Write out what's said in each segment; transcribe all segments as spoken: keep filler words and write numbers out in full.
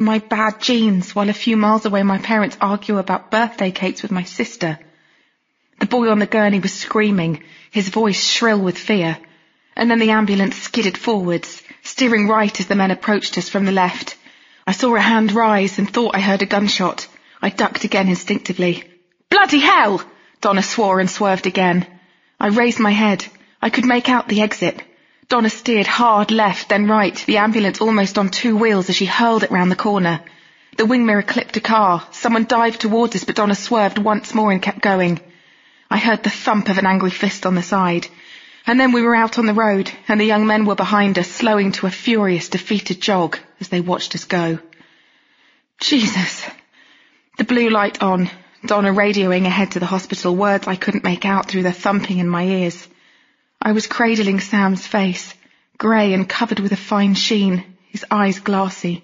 my bad genes, while a few miles away my parents argue about birthday cakes with my sister. The boy on the gurney was screaming, his voice shrill with fear, and then the ambulance skidded forwards, steering right as the men approached us from the left. I saw a hand rise and thought I heard a gunshot. I ducked again instinctively. "Bloody hell!" Donna swore and swerved again. I raised my head. I could make out the exit. Donna steered hard left, then right, the ambulance almost on two wheels as she hurled it round the corner. The wing mirror clipped a car. Someone dived towards us, but Donna swerved once more and kept going. I heard the thump of an angry fist on the side. And then we were out on the road, and the young men were behind us, slowing to a furious, defeated jog as they watched us go. Jesus. The blue light on, Donna radioing ahead to the hospital, words I couldn't make out through the thumping in my ears. I was cradling Sam's face, grey and covered with a fine sheen, his eyes glassy.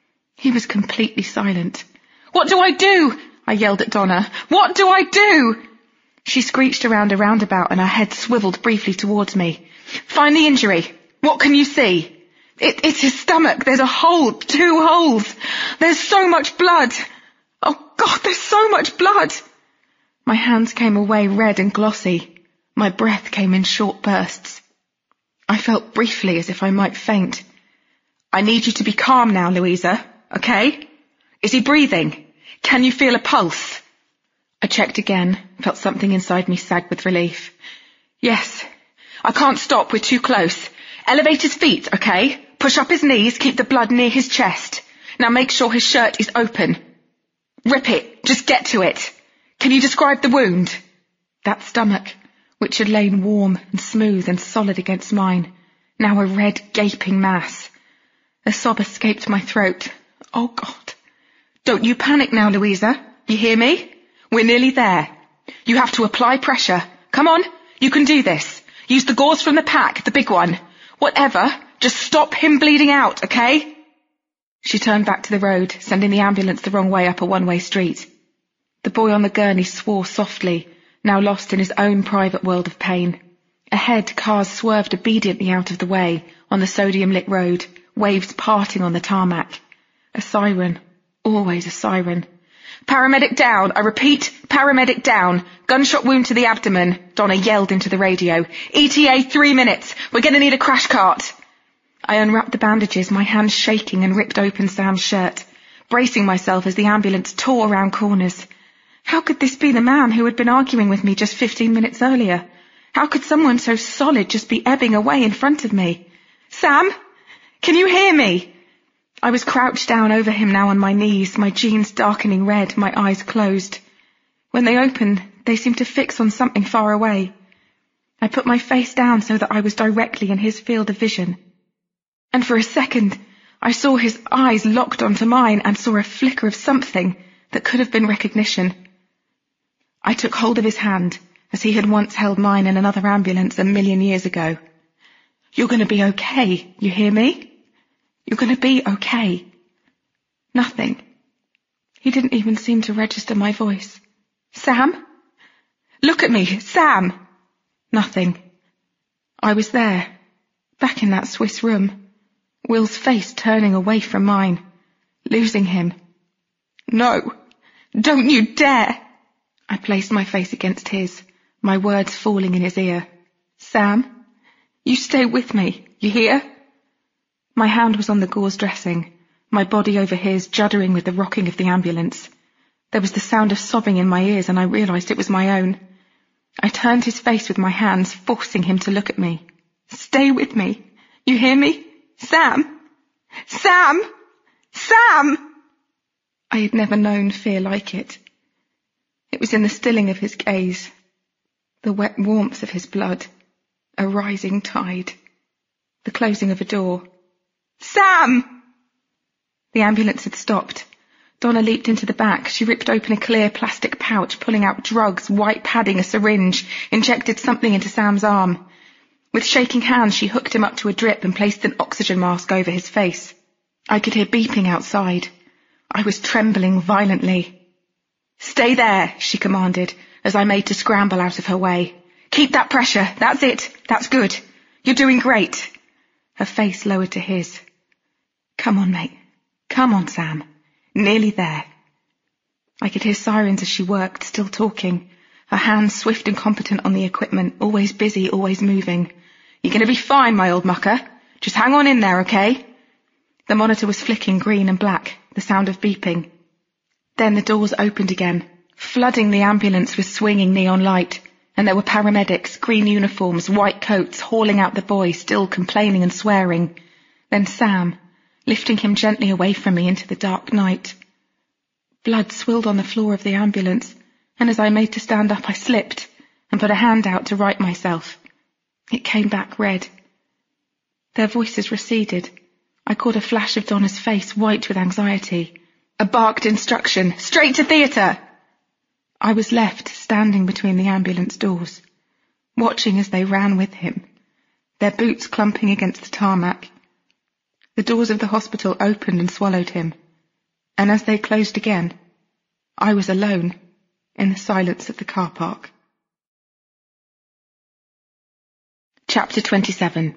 He was completely silent. "What do I do?" I yelled at Donna. "What do I do?" She screeched around a roundabout and her head swiveled briefly towards me. "Find the injury. What can you see?" It, it's his stomach. There's a hole. Two holes. There's so much blood. Oh, God, there's so much blood. My hands came away red and glossy. My breath came in short bursts. I felt briefly as if I might faint. "I need you to be calm now, Louisa, okay? Is he breathing? Can you feel a pulse?" I checked again, felt something inside me sag with relief. "Yes. I can't stop, we're too close. Elevate his feet, okay? Push up his knees, keep the blood near his chest. Now make sure his shirt is open. Rip it, just get to it. Can you describe the wound?" That stomach, which had lain warm and smooth and solid against mine, now a red, gaping mass. A sob escaped my throat. "Oh, God." "Don't you panic now, Louisa. You hear me? We're nearly there. You have to apply pressure. Come on, you can do this. Use the gauze from the pack, the big one. Whatever, just stop him bleeding out, okay?" She turned back to the road, sending the ambulance the wrong way up a one-way street. The boy on the gurney swore softly, now lost in his own private world of pain. Ahead, cars swerved obediently out of the way, on the sodium-lit road, waves parting on the tarmac. A siren. Always a siren. "Paramedic down! I repeat, paramedic down! Gunshot wound to the abdomen," Donna yelled into the radio. "E T A three minutes! We're going to need a crash cart!" I unwrapped the bandages, my hands shaking, and ripped open Sam's shirt, bracing myself as the ambulance tore around corners. How could this be the man who had been arguing with me just fifteen minutes earlier? How could someone so solid just be ebbing away in front of me? "Sam? Can you hear me?" I was crouched down over him now on my knees, my jeans darkening red, my eyes closed. When they opened, they seemed to fix on something far away. I put my face down so that I was directly in his field of vision. And for a second, I saw his eyes locked onto mine and saw a flicker of something that could have been recognition. I took hold of his hand, as he had once held mine in another ambulance a million years ago. "You're going to be okay, you hear me? You're going to be okay." Nothing. He didn't even seem to register my voice. "Sam? Look at me, Sam!" Nothing. I was there, back in that Swiss room, Will's face turning away from mine, losing him. "No, don't you dare!" I placed my face against his, my words falling in his ear. "Sam, you stay with me, you hear?" My hand was on the gauze dressing, my body over his, juddering with the rocking of the ambulance. There was the sound of sobbing in my ears, and I realized it was my own. I turned his face with my hands, forcing him to look at me. "Stay with me. You hear me? Sam! Sam! Sam!" I had never known fear like it. It was in the stilling of his gaze, the wet warmth of his blood, a rising tide, the closing of a door. "Sam!" The ambulance had stopped. Donna leaped into the back. She ripped open a clear plastic pouch, pulling out drugs, white padding, a syringe, injected something into Sam's arm. With shaking hands, she hooked him up to a drip and placed an oxygen mask over his face. I could hear beeping outside. I was trembling violently. "Stay there," she commanded, as I made to scramble out of her way. "Keep that pressure. That's it. That's good. You're doing great." Her face lowered to his. "Come on, mate. Come on, Sam. Nearly there. I could hear sirens as she worked, still talking, her hands swift and competent on the equipment, always busy, always moving. You're going to be fine, my old mucker. Just hang on in there, okay? The monitor was flicking green and black, the sound of beeping. Then the doors opened again, flooding the ambulance with swinging neon light, and there were paramedics, green uniforms, white coats, hauling out the boy, still complaining and swearing. Then Sam, lifting him gently away from me into the dark night. Blood swilled on the floor of the ambulance, and as I made to stand up I slipped and put a hand out to right myself. It came back red. Their voices receded. I caught a flash of Donna's face, white with anxiety. A barked instruction, straight to theatre! I was left standing between the ambulance doors, watching as they ran with him, their boots clumping against the tarmac. The doors of the hospital opened and swallowed him, and as they closed again, I was alone in the silence of the car park. Chapter twenty-seven.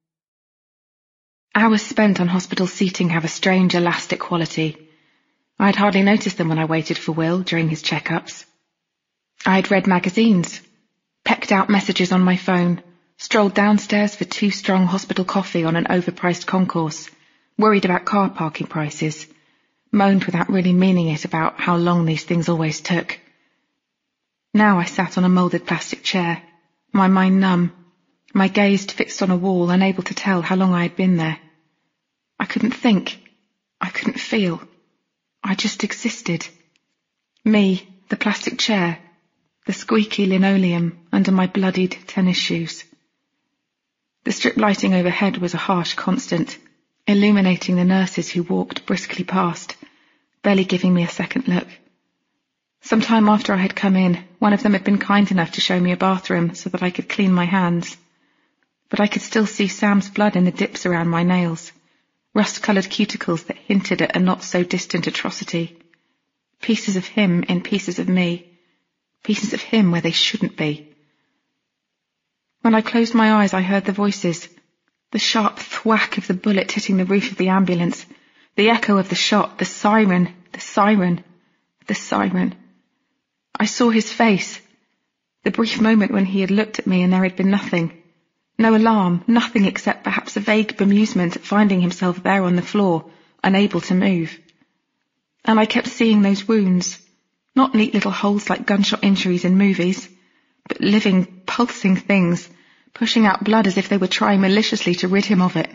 Hours spent on hospital seating have a strange elastic quality. I'd hardly noticed them when I waited for Will during his checkups. I'd read magazines, pecked out messages on my phone, strolled downstairs for too strong hospital coffee on an overpriced concourse, worried about car parking prices, moaned without really meaning it about how long these things always took. Now I sat on a moulded plastic chair, my mind numb, my gaze fixed on a wall, unable to tell how long I had been there. I couldn't think. I couldn't feel. I just existed. Me, the plastic chair, the squeaky linoleum under my bloodied tennis shoes. The strip lighting overhead was a harsh constant, illuminating the nurses who walked briskly past, barely giving me a second look. Some time after I had come in, one of them had been kind enough to show me a bathroom so that I could clean my hands. But I could still see Sam's blood in the dips around my nails, rust-coloured cuticles that hinted at a not-so-distant atrocity. Pieces of him in pieces of me, pieces of him where they shouldn't be. When I closed my eyes, I heard the voices, the sharp thwack of the bullet hitting the roof of the ambulance, the echo of the shot, the siren, the siren, the siren. I saw his face, the brief moment when he had looked at me and there had been nothing. No alarm, nothing except perhaps a vague bemusement at finding himself there on the floor, unable to move. And I kept seeing those wounds, not neat little holes like gunshot injuries in movies, but living, pulsing things, pushing out blood as if they were trying maliciously to rid him of it.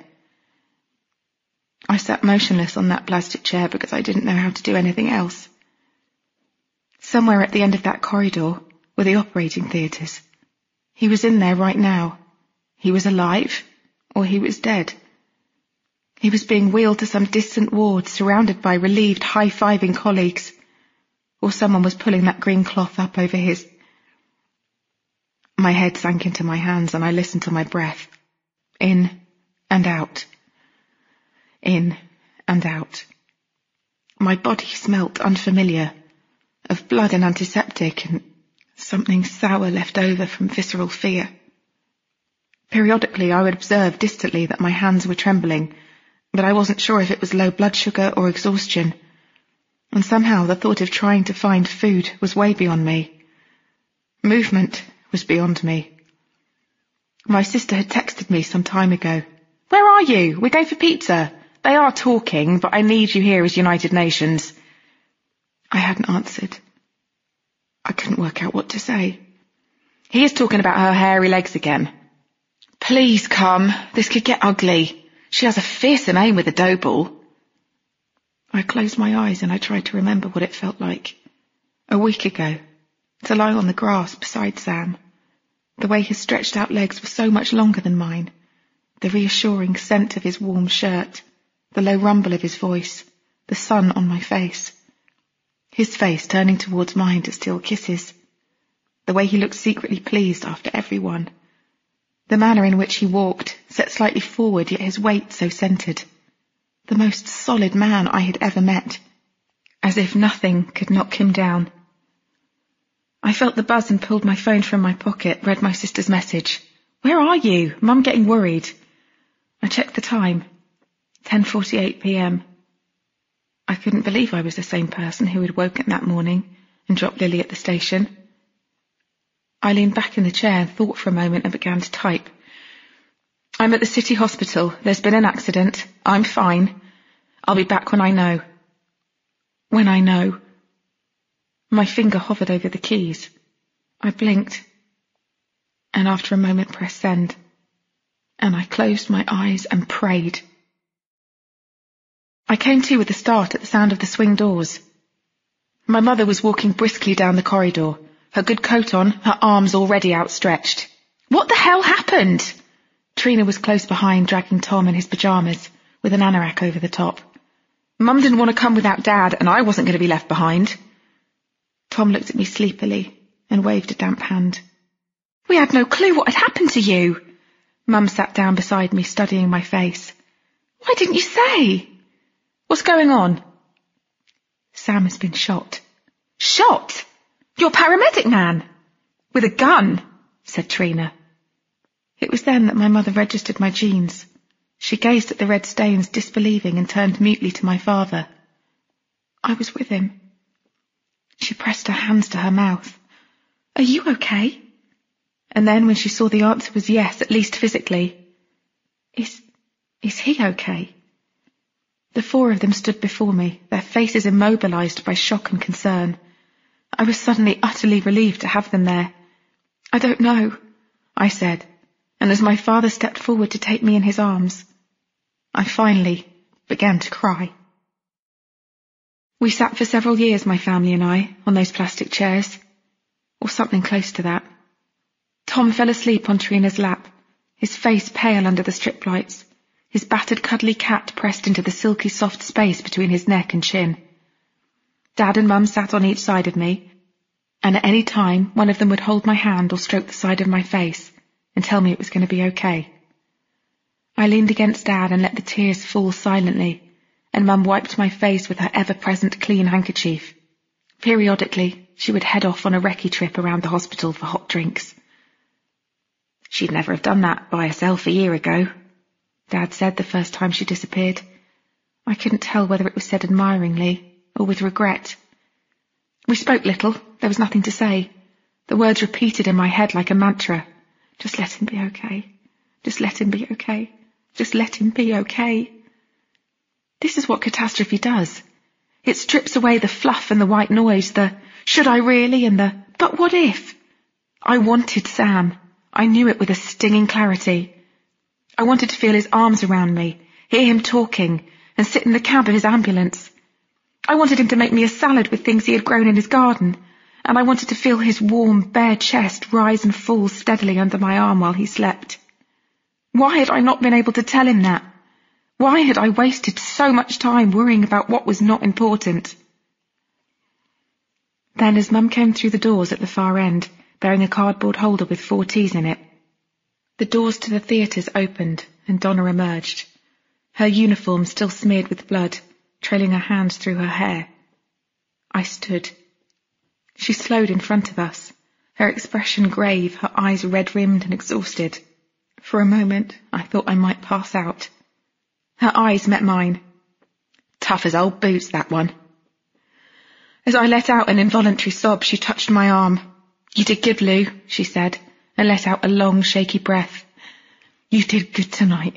I sat motionless on that plastic chair because I didn't know how to do anything else. Somewhere at the end of that corridor were the operating theatres. He was in there right now. He was alive, or he was dead. He was being wheeled to some distant ward, surrounded by relieved, high-fiving colleagues, or someone was pulling that green cloth up over his... My head sank into my hands and I listened to my breath. In and out. In and out. My body smelt unfamiliar, of blood and antiseptic and something sour left over from visceral fear. Periodically I would observe distantly that my hands were trembling, but I wasn't sure if it was low blood sugar or exhaustion, and somehow the thought of trying to find food was way beyond me. Movement was beyond me. My sister had texted me some time ago. "Where are you? We're going for pizza. They are talking, but I need you here as United Nations." I hadn't answered. I couldn't work out what to say. "He is talking about her hairy legs again. Please come. This could get ugly. She has a fearsome aim with a dough ball." I closed my eyes and I tried to remember what it felt like. A week ago, to lie on the grass beside Sam. The way his stretched out legs were so much longer than mine. The reassuring scent of his warm shirt. The low rumble of his voice. The sun on my face. His face turning towards mine to steal kisses. The way he looked secretly pleased after every one. The manner in which he walked, set slightly forward, yet his weight so centred. The most solid man I had ever met. As if nothing could knock him down. I felt the buzz and pulled my phone from my pocket, read my sister's message. "Where are you? Mum getting worried." I checked the time. ten forty-eight p m. I couldn't believe I was the same person who had woken that morning and dropped Lily at the station. I leaned back in the chair and thought for a moment and began to type. I'm at the city hospital. There's been an accident. I'm fine. I'll be back when I know. When I know. My finger hovered over the keys. I blinked, and after a moment pressed send, and I closed my eyes and prayed. I came to with a start at the sound of the swing doors. My mother was walking briskly down the corridor, her good coat on, her arms already outstretched. What the hell happened? Trina was close behind, dragging Tom in his pyjamas, with an anorak over the top. Mum didn't want to come without Dad, and I wasn't going to be left behind. Tom looked at me sleepily and waved a damp hand. We had no clue what had happened to you. Mum sat down beside me, studying my face. Why didn't you say? What's going on? Sam has been shot. Shot? You're a paramedic man? With a gun, said Trina. It was then that my mother registered my genes. She gazed at the red stains, disbelieving, and turned mutely to my father. I was with him. She pressed her hands to her mouth. Are you okay? And then when she saw the answer was yes, at least physically. Is, is he okay? The four of them stood before me, their faces immobilized by shock and concern. I was suddenly utterly relieved to have them there. I don't know, I said, and as my father stepped forward to take me in his arms, I finally began to cry. We sat for several years, my family and I, on those plastic chairs, or something close to that. Tom fell asleep on Trina's lap, his face pale under the strip lights, his battered cuddly cat pressed into the silky soft space between his neck and chin. Dad and Mum sat on each side of me, and at any time one of them would hold my hand or stroke the side of my face and tell me it was going to be okay. I leaned against Dad and let the tears fall silently, and Mum wiped my face with her ever-present clean handkerchief. Periodically, she would head off on a recce trip around the hospital for hot drinks. She'd never have done that by herself a year ago, Dad said the first time she disappeared. I couldn't tell whether it was said admiringly or with regret. We spoke little. There was nothing to say. The words repeated in my head like a mantra. Just let him be okay. Just let him be okay. Just let him be okay. This is what catastrophe does. It strips away the fluff and the white noise, the should I really and the but what if? I wanted Sam. I knew it with a stinging clarity. I wanted to feel his arms around me, hear him talking, and sit in the cab of his ambulance. I wanted him to make me a salad with things he had grown in his garden, and I wanted to feel his warm, bare chest rise and fall steadily under my arm while he slept. Why had I not been able to tell him that? Why had I wasted so much time worrying about what was not important? Then, as Mum came through the doors at the far end, bearing a cardboard holder with four teas in it, the doors to the theatres opened and Donna emerged, her uniform still smeared with blood, trailing her hands through her hair. I stood. She slowed in front of us, her expression grave, her eyes red-rimmed and exhausted. For a moment, I thought I might pass out. Her eyes met mine. Tough as old boots, that one. As I let out an involuntary sob, she touched my arm. You did good, Lou, she said, and let out a long, shaky breath. You did good tonight.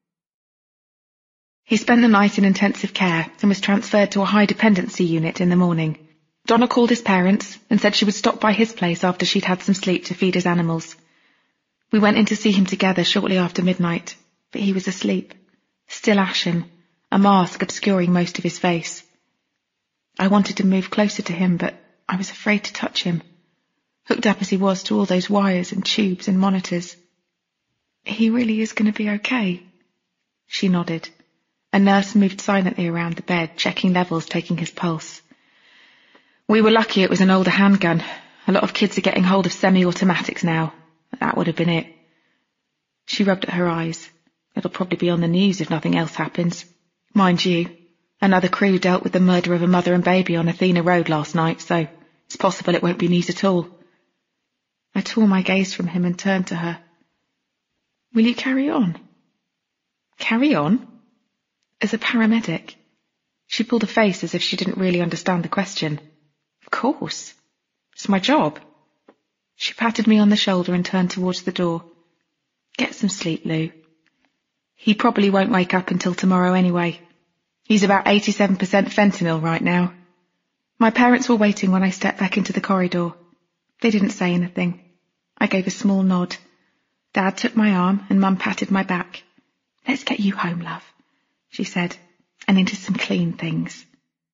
He spent the night in intensive care and was transferred to a high dependency unit in the morning. Donna called his parents and said she would stop by his place after she'd had some sleep to feed his animals. We went in to see him together shortly after midnight, but he was asleep, still ashen, a mask obscuring most of his face. I wanted to move closer to him, but I was afraid to touch him, hooked up as he was to all those wires and tubes and monitors. He really is going to be okay. She nodded. A nurse moved silently around the bed, checking levels, taking his pulse. We were lucky it was an older handgun. A lot of kids are getting hold of semi-automatics now. That would have been it. She rubbed at her eyes. It'll probably be on the news if nothing else happens. Mind you, another crew dealt with the murder of a mother and baby on Athena Road last night, so it's possible it won't be news at all. I tore my gaze from him and turned to her. Will you carry on? Carry on? As a paramedic? She pulled a face as if she didn't really understand the question. Of course. It's my job. She patted me on the shoulder and turned towards the door. Get some sleep, Lou. He probably won't wake up until tomorrow anyway. He's about eighty-seven percent fentanyl right now. My parents were waiting when I stepped back into the corridor. They didn't say anything. I gave a small nod. Dad took my arm and Mum patted my back. Let's get you home, love, she said, and into some clean things.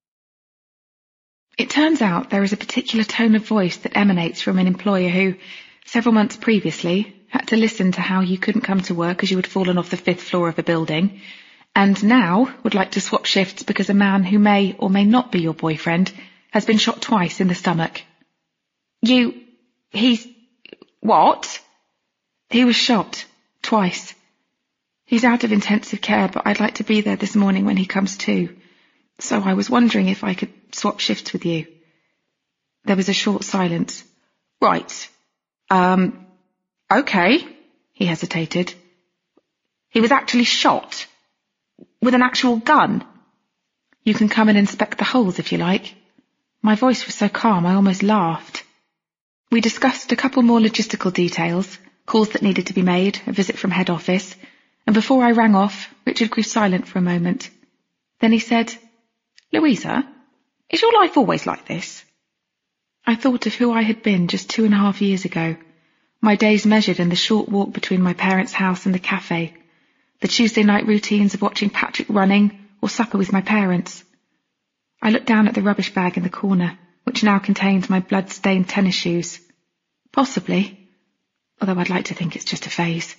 It turns out there is a particular tone of voice that emanates from an employer who, several months previously, had to listen to how you couldn't come to work as you had fallen off the fifth floor of a building, and now would like to swap shifts because a man who may or may not be your boyfriend has been shot twice in the stomach. You... he's... what? He was shot. Twice. He's out of intensive care, but I'd like to be there this morning when he comes to. So I was wondering if I could swap shifts with you. There was a short silence. Right. Um, okay, he hesitated. He was actually shot? With an actual gun? You can come and inspect the holes if you like. My voice was so calm I almost laughed. We discussed a couple more logistical details, calls that needed to be made, a visit from head office, and before I rang off, Richard grew silent for a moment. Then he said, Louisa, is your life always like this? I thought of who I had been just two and a half years ago, my days measured in the short walk between my parents' house and the cafe, the Tuesday night routines of watching Patrick running or supper with my parents. I looked down at the rubbish bag in the corner, which now contained my blood-stained tennis shoes. Possibly, although I'd like to think it's just a phase.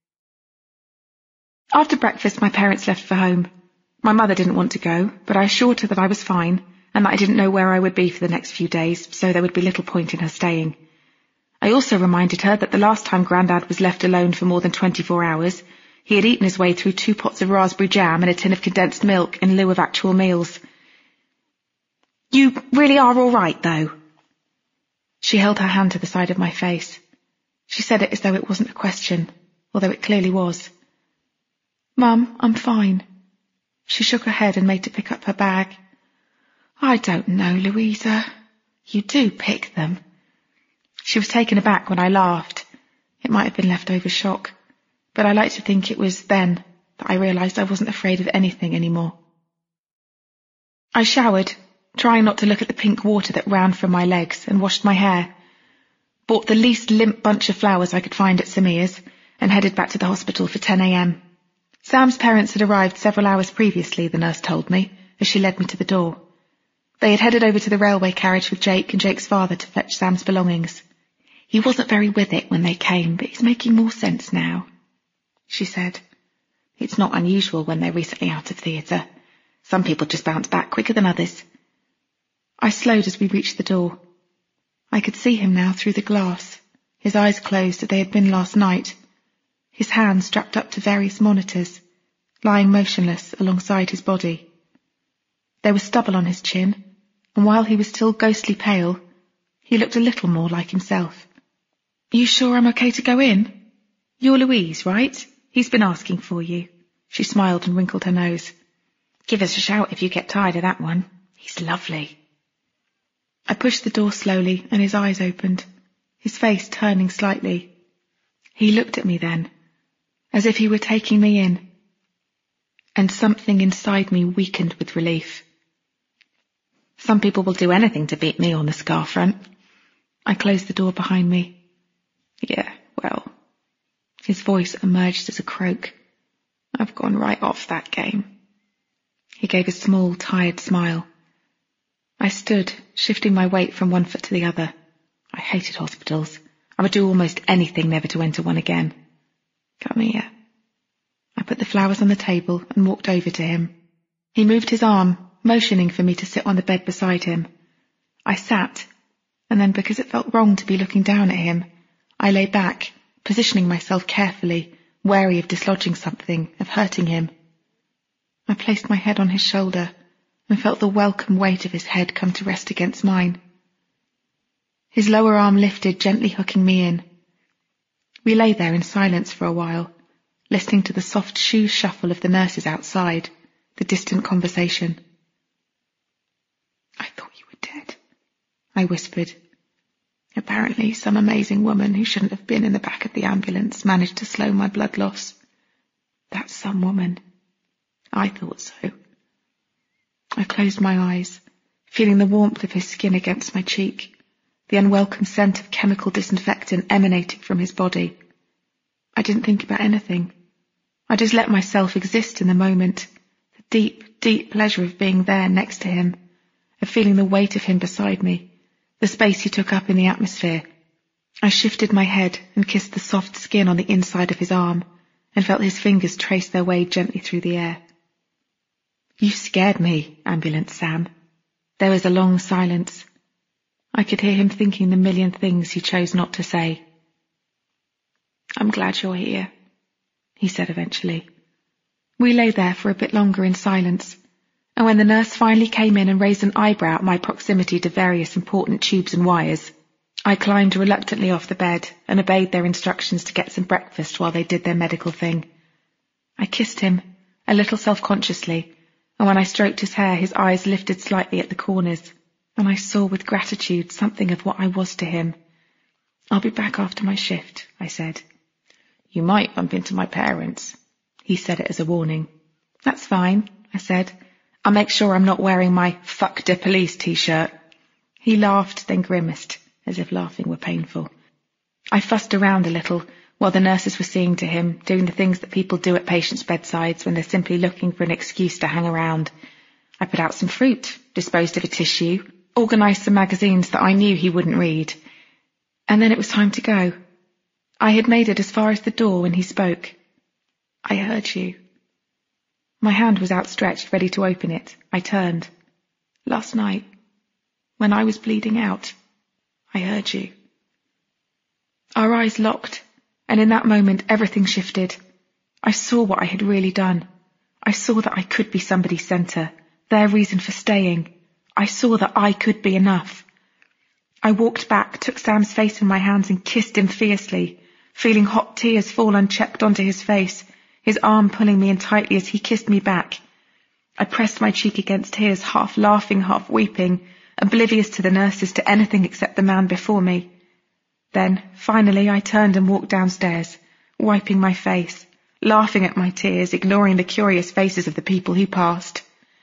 After breakfast, my parents left for home. My mother didn't want to go, but I assured her that I was fine and that I didn't know where I would be for the next few days, so there would be little point in her staying. I also reminded her that the last time Grandad was left alone for more than twenty-four hours, he had eaten his way through two pots of raspberry jam and a tin of condensed milk in lieu of actual meals. You really are all right, though? She held her hand to the side of my face. She said it as though it wasn't a question, although it clearly was. Mum, I'm fine. She shook her head and made to pick up her bag. I don't know, Louisa. You do pick them. She was taken aback when I laughed. It might have been leftover shock, but I like to think it was then that I realised I wasn't afraid of anything anymore. I showered, trying not to look at the pink water that ran from my legs, and washed my hair. Bought the least limp bunch of flowers I could find at Samia's, and headed back to the hospital for ten a.m. Sam's parents had arrived several hours previously, the nurse told me, as she led me to the door. They had headed over to the railway carriage with Jake and Jake's father to fetch Sam's belongings. He wasn't very with it when they came, but he's making more sense now, she said. It's not unusual when they're recently out of theatre. Some people just bounce back quicker than others. I slowed as we reached the door. I could see him now through the glass, his eyes closed as they had been last night, his hands strapped up to various monitors, lying motionless alongside his body. There was stubble on his chin, and while he was still ghostly pale, he looked a little more like himself. You sure I'm okay to go in? You're Louise, right? He's been asking for you. She smiled and wrinkled her nose. Give us a shout if you get tired of that one. He's lovely. I pushed the door slowly and his eyes opened, his face turning slightly. He looked at me then, as if he were taking me in, and something inside me weakened with relief. Some people will do anything to beat me on the scar front. I closed the door behind me. Yeah, well, his voice emerged as a croak. I've gone right off that game. He gave a small, tired smile. I stood, shifting my weight from one foot to the other. I hated hospitals. I would do almost anything never to enter one again. Come here. I put the flowers on the table and walked over to him. He moved his arm, motioning for me to sit on the bed beside him. I sat, and then because it felt wrong to be looking down at him, I lay back, positioning myself carefully, wary of dislodging something, of hurting him. I placed my head on his shoulder and felt the welcome weight of his head come to rest against mine. His lower arm lifted, gently hooking me in. We lay there in silence for a while, listening to the soft shoe shuffle of the nurses outside, the distant conversation. I whispered. Apparently some amazing woman who shouldn't have been in the back of the ambulance managed to slow my blood loss. That's some woman. I thought so. I closed my eyes, feeling the warmth of his skin against my cheek, the unwelcome scent of chemical disinfectant emanating from his body. I didn't think about anything. I just let myself exist in the moment, the deep, deep pleasure of being there next to him, of feeling the weight of him beside me, the space he took up in the atmosphere. I shifted my head and kissed the soft skin on the inside of his arm, and felt his fingers trace their way gently through the air. You scared me, Ambulance Sam. There was a long silence. I could hear him thinking the million things he chose not to say. I'm glad you're here, he said eventually. We lay there for a bit longer in silence, and when the nurse finally came in and raised an eyebrow at my proximity to various important tubes and wires, I climbed reluctantly off the bed and obeyed their instructions to get some breakfast while they did their medical thing. I kissed him, a little self-consciously, and when I stroked his hair, his eyes lifted slightly at the corners, and I saw with gratitude something of what I was to him. I'll be back after my shift, I said. You might bump into my parents. He said it as a warning. That's fine, I said. I'll make sure I'm not wearing my fuck de police t-shirt. He laughed, then grimaced, as if laughing were painful. I fussed around a little while the nurses were seeing to him, doing the things that people do at patients' bedsides when they're simply looking for an excuse to hang around. I put out some fruit, disposed of a tissue, organised some magazines that I knew he wouldn't read. And then it was time to go. I had made it as far as the door when he spoke. I heard you. My hand was outstretched, ready to open it. I turned. Last night, when I was bleeding out, I heard you. Our eyes locked, and in that moment everything shifted. I saw what I had really done. I saw that I could be somebody's centre, their reason for staying. I saw that I could be enough. I walked back, took Sam's face in my hands and kissed him fiercely, feeling hot tears fall unchecked onto his face, his arm pulling me in tightly as he kissed me back. I pressed my cheek against his, half laughing, half weeping, oblivious to the nurses, to anything except the man before me. Then, finally, I turned and walked downstairs, wiping my face, laughing at my tears, ignoring the curious faces of the people who passed.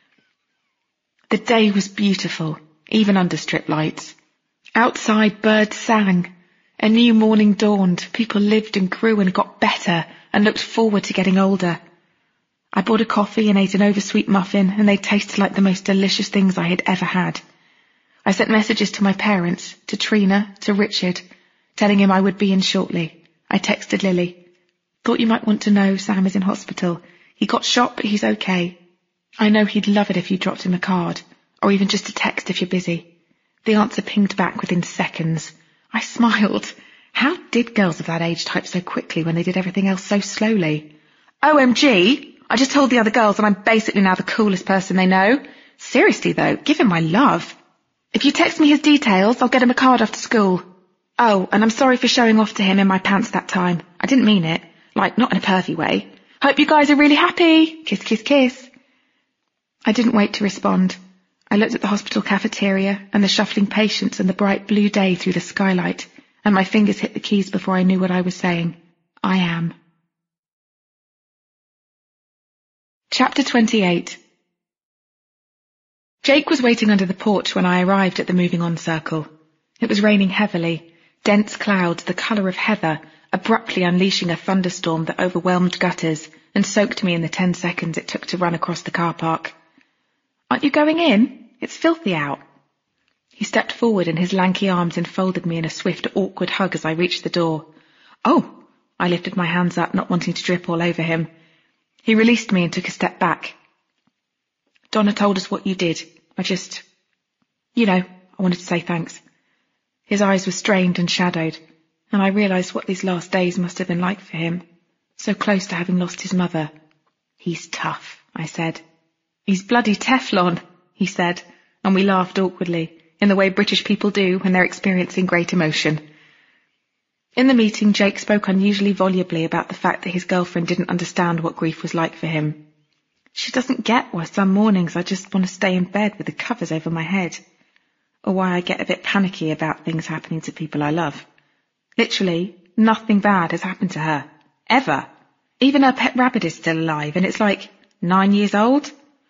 The day was beautiful, even under strip lights. Outside, birds sang. A new morning dawned. People lived and grew and got better and looked forward to getting older. I bought a coffee and ate an oversweet muffin, and they tasted like the most delicious things I had ever had. I sent messages to my parents, to Trina, to Richard, telling him I would be in shortly. I texted Lily. Thought you might want to know Sam is in hospital. He got shot, but he's okay. I know he'd love it if you dropped him a card, or even just a text if you're busy. The answer pinged back within seconds. I smiled. How did girls of that age type so quickly when they did everything else so slowly? O M G! I just told the other girls that I'm basically now the coolest person they know. Seriously though, give him my love. If you text me his details, I'll get him a card after school. Oh, and I'm sorry for showing off to him in my pants that time. I didn't mean it. Like, not in a pervy way. Hope you guys are really happy. Kiss, kiss, kiss. I didn't wait to respond. I looked at the hospital cafeteria and the shuffling patients and the bright blue day through the skylight, and my fingers hit the keys before I knew what I was saying. I am. Chapter twenty-eight. Jake was waiting under the porch when I arrived at the moving on circle. It was raining heavily, dense clouds the colour of heather, abruptly unleashing a thunderstorm that overwhelmed gutters and soaked me in the ten seconds it took to run across the car park. Aren't you going in? It's filthy out. He stepped forward and his lanky arms enfolded me in a swift, awkward hug as I reached the door. Oh! I lifted my hands up, not wanting to drip all over him. He released me and took a step back. Donna told us what you did. I just... You know, I wanted to say thanks. His eyes were strained and shadowed, and I realised what these last days must have been like for him, so close to having lost his mother. He's tough, I said. He's bloody Teflon, he said, and we laughed awkwardly, in the way British people do when they're experiencing great emotion. In the meeting, Jake spoke unusually volubly about the fact that his girlfriend didn't understand what grief was like for him. She doesn't get why some mornings I just want to stay in bed with the covers over my head. or why I get a bit panicky about things happening to people I love. Literally, nothing bad has happened to her. Ever. Even her pet rabbit is still alive, and it's like nine years old.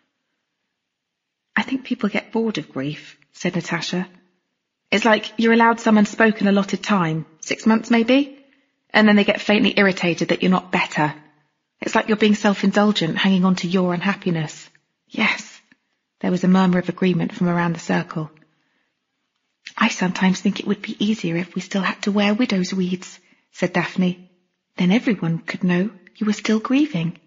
I think people get bored of grief, said Natasha. It's like you're allowed some unspoken allotted time, six months maybe, and then they get faintly irritated that you're not better. It's like you're being self-indulgent, hanging on to your unhappiness. Yes. There was a murmur of agreement from around the circle. I sometimes think it would be easier if we still had to wear widow's weeds, said Daphne. Then everyone could know you were still grieving.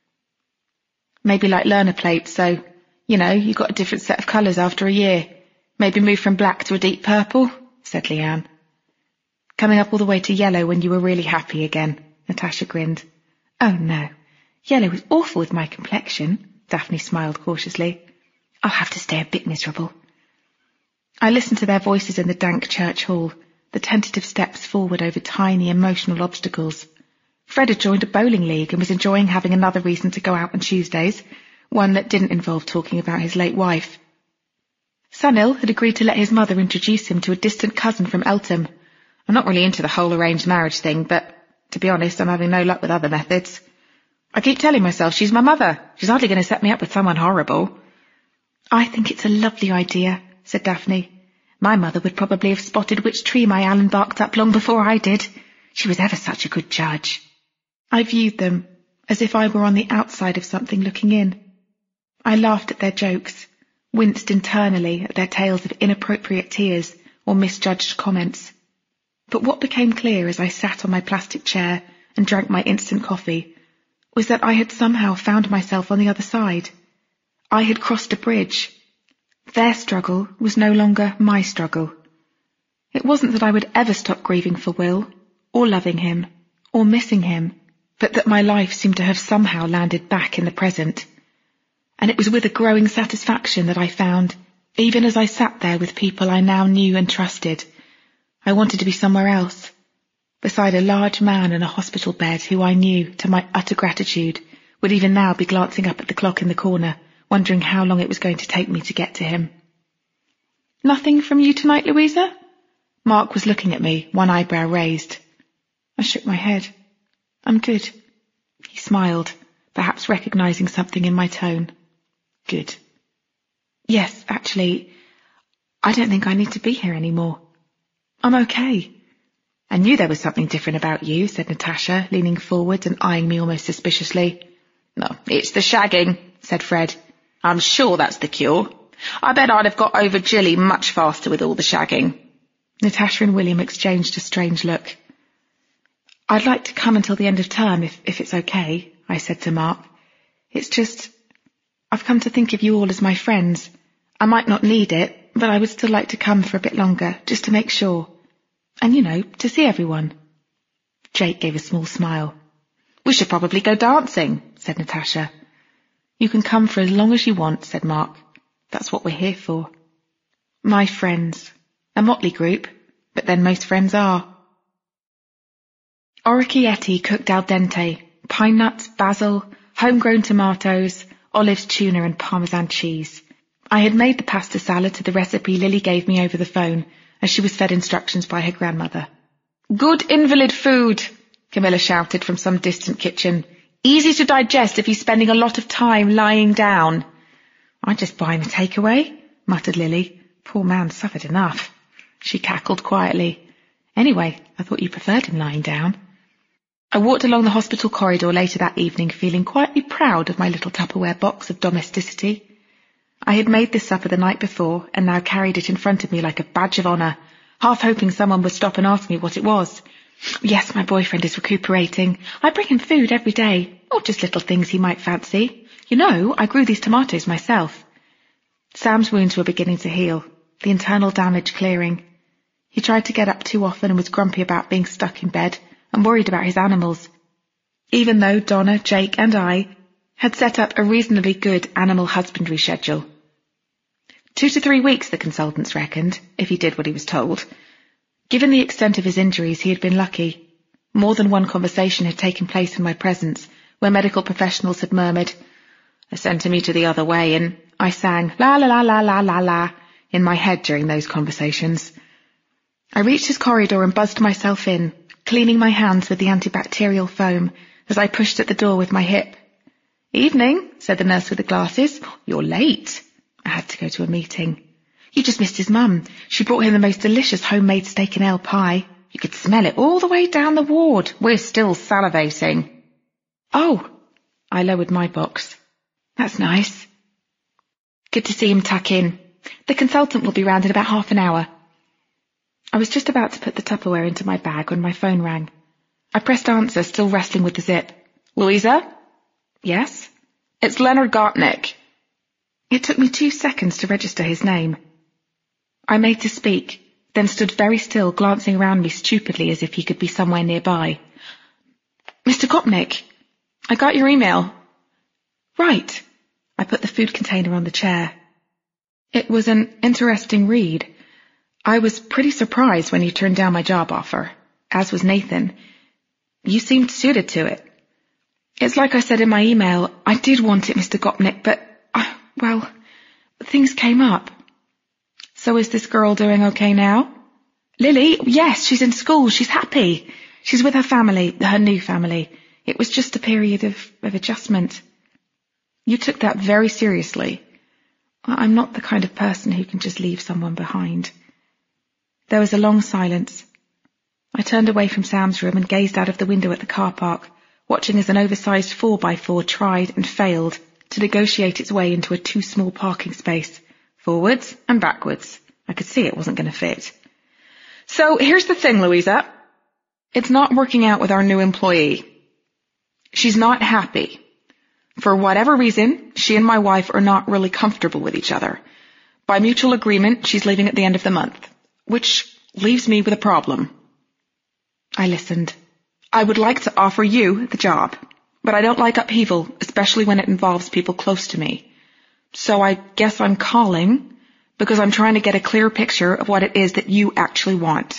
Maybe like learner plates, so, you know, you got a different set of colours after a year. Maybe move from black to a deep purple, said Leanne. Coming up all the way to yellow when you were really happy again, Natasha grinned. Oh no, yellow is awful with my complexion, Daphne smiled cautiously. I'll have to stay a bit miserable. I listened to their voices in the dank church hall, the tentative steps forward over tiny emotional obstacles. Fred had joined a bowling league and was enjoying having another reason to go out on Tuesdays, one that didn't involve talking about his late wife. Sunil had agreed to let his mother introduce him to a distant cousin from Eltham. I'm not really into the whole arranged marriage thing, but to be honest, I'm having no luck with other methods. I keep telling myself she's my mother. She's hardly going to set me up with someone horrible. I think it's a lovely idea, said Daphne. My mother would probably have spotted which tree my Alan barked up long before I did. She was ever such a good judge. I viewed them as if I were on the outside of something looking in. I laughed at their jokes, winced internally at their tales of inappropriate tears or misjudged comments. But what became clear as I sat on my plastic chair and drank my instant coffee was that I had somehow found myself on the other side. I had crossed a bridge. Their struggle was no longer my struggle. It wasn't that I would ever stop grieving for Will, or loving him, or missing him, but that my life seemed to have somehow landed back in the present. And it was with a growing satisfaction that I found, even as I sat there with people I now knew and trusted, I wanted to be somewhere else, beside a large man in a hospital bed who I knew, to my utter gratitude, would even now be glancing up at the clock in the corner, wondering how long it was going to take me to get to him. Nothing from you tonight, Louisa? Mark was looking at me, one eyebrow raised. I shook my head. I'm good. He smiled, perhaps recognising something in my tone. Good. Yes, actually, I don't think I need to be here anymore. I'm okay. I knew there was something different about you, said Natasha, leaning forward and eyeing me almost suspiciously. No, it's the shagging, said Fred. I'm sure that's the cure. I bet I'd have got over Jilly much faster with all the shagging. Natasha and William exchanged a strange look. I'd like to come until the end of term, if, if it's okay, I said to Mark. It's just, I've come to think of you all as my friends. I might not need it, but I would still like to come for a bit longer, just to make sure. And, you know, to see everyone. Jake gave a small smile. We should probably go dancing, said Natasha. You can come for as long as you want, said Mark. That's what we're here for. My friends. A motley group, but then most friends are. Orecchietti cooked al dente, pine nuts, basil, homegrown tomatoes, olives, tuna and Parmesan cheese. I had made the pasta salad to the recipe Lily gave me over the phone, as she was fed instructions by her grandmother. Good invalid food, Camilla shouted from some distant kitchen. Easy to digest if you're spending a lot of time lying down. I'd just buy him a takeaway, muttered Lily. Poor man suffered enough. She cackled quietly. Anyway, I thought you preferred him lying down. I walked along the hospital corridor later that evening feeling quietly proud of my little Tupperware box of domesticity. I had made this supper the night before and now carried it in front of me like a badge of honour, half hoping someone would stop and ask me what it was. Yes, my boyfriend is recuperating. I bring him food every day, or just little things he might fancy. You know, I grew these tomatoes myself. Sam's wounds were beginning to heal, the internal damage clearing. He tried to get up too often and was grumpy about being stuck in bed and worried about his animals, even though Donna, Jake and I had set up a reasonably good animal husbandry schedule. Two to three weeks, the consultants reckoned, if he did what he was told. Given the extent of his injuries, he had been lucky. More than one conversation had taken place in my presence, where medical professionals had murmured, a centimetre the other way, and I sang la la la la la la la in my head during those conversations. I reached his corridor and buzzed myself in, cleaning my hands with the antibacterial foam as I pushed at the door with my hip. "Evening," said the nurse with the glasses. "You're late." I had to go to a meeting. "You just missed his mum. She brought him the most delicious homemade steak and ale pie. You could smell it all the way down the ward. We're still salivating." "Oh," I lowered my box. "That's nice." "Good to see him tuck in. The consultant will be round in about half an hour." I was just about to put the Tupperware into my bag when my phone rang. I pressed answer, still wrestling with the zip. "Louisa?" "Yes?" "It's Leonard Gopnik." It took me two seconds to register his name. I made to speak, then stood very still, glancing around me stupidly as if he could be somewhere nearby. "Mister Gopnik, I got your email." "Right." I put the food container on the chair. It was an interesting read. I was pretty surprised when you turned down my job offer, as was Nathan. You seemed suited to it. It's like I said in my email, I did want it, Mister Gopnik, but, uh, well, things came up. "So is this girl doing okay now?" "Lily? Yes, she's in school. She's happy. She's with her family, her new family. It was just a period of, of adjustment." You took that very seriously. I'm not the kind of person who can just leave someone behind. There was a long silence. I turned away from Sam's room and gazed out of the window at the car park, watching as an oversized four by four tried and failed to negotiate its way into a too small parking space, forwards and backwards. I could see it wasn't going to fit. "So here's the thing, Louisa. It's not working out with our new employee. She's not happy. For whatever reason, she and my wife are not really comfortable with each other. By mutual agreement, she's leaving at the end of the month, which leaves me with a problem." I listened. "I would like to offer you the job, but I don't like upheaval, especially when it involves people close to me. So I guess I'm calling because I'm trying to get a clear picture of what it is that you actually want."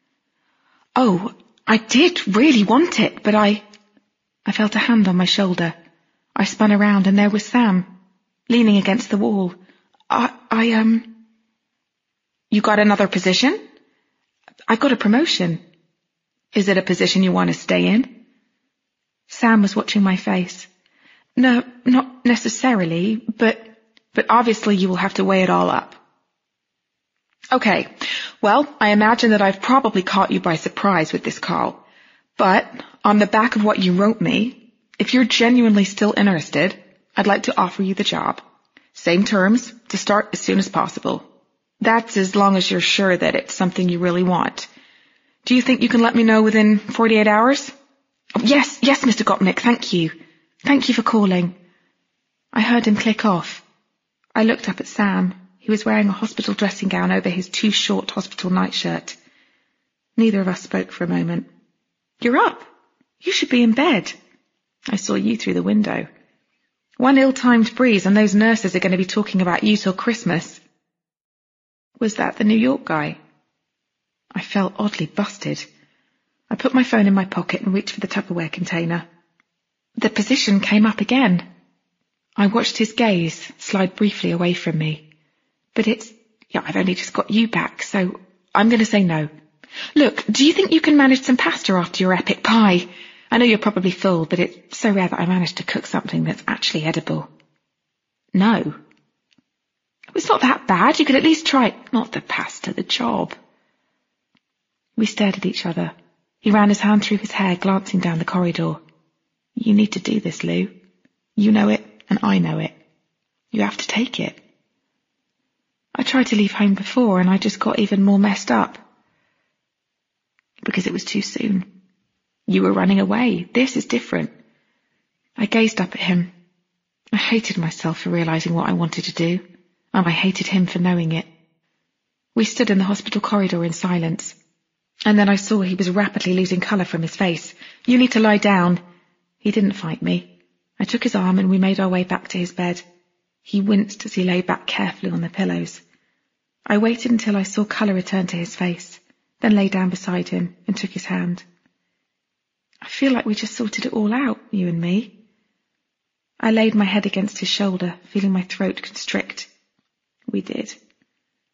"Oh, I did really want it, but I..." I felt a hand on my shoulder. I spun around and there was Sam, leaning against the wall. I, I, um... "You got another position?" "I got a promotion." "Is it a position you want to stay in?" Sam was watching my face. "No, not necessarily, but, but obviously you will have to weigh it all up." "Okay, well, I imagine that I've probably caught you by surprise with this call. But, on the back of what you wrote me, if you're genuinely still interested, I'd like to offer you the job. Same terms, to start as soon as possible. That's as long as you're sure that it's something you really want. Do you think you can let me know within forty-eight hours? Oh, yes, yes, Mister Gopnik, thank you. Thank you for calling." I heard him click off. I looked up at Sam. He was wearing a hospital dressing gown over his too short hospital nightshirt. Neither of us spoke for a moment. "You're up. You should be in bed." I saw you through the window. One ill-timed breeze and those nurses are going to be talking about you till Christmas. Was that the New York guy? I felt oddly busted. I put my phone in my pocket and reached for the Tupperware container. The position came up again. I watched his gaze slide briefly away from me. But it's... yeah, I've only just got you back, so I'm going to say no. "Look, do you think you can manage some pasta after your epic pie? I know you're probably full, but it's so rare that I managed to cook something that's actually edible." "No." "It's not that bad. You could at least try..." "Not the pasta, the job." We stared at each other. He ran his hand through his hair, glancing down the corridor. "You need to do this, Lou. You know it, and I know it. You have to take it." I tried to leave home before, and I just got even more messed up. Because it was too soon. You were running away. This is different. I gazed up at him. I hated myself for realizing what I wanted to do, and I hated him for knowing it. We stood in the hospital corridor in silence, and then I saw he was rapidly losing colour from his face. "You need to lie down." He didn't fight me. I took his arm and we made our way back to his bed. He winced as he lay back carefully on the pillows. I waited until I saw colour return to his face, then lay down beside him and took his hand. "I feel like we just sorted it all out, you and me." I laid my head against his shoulder, feeling my throat constrict. We did.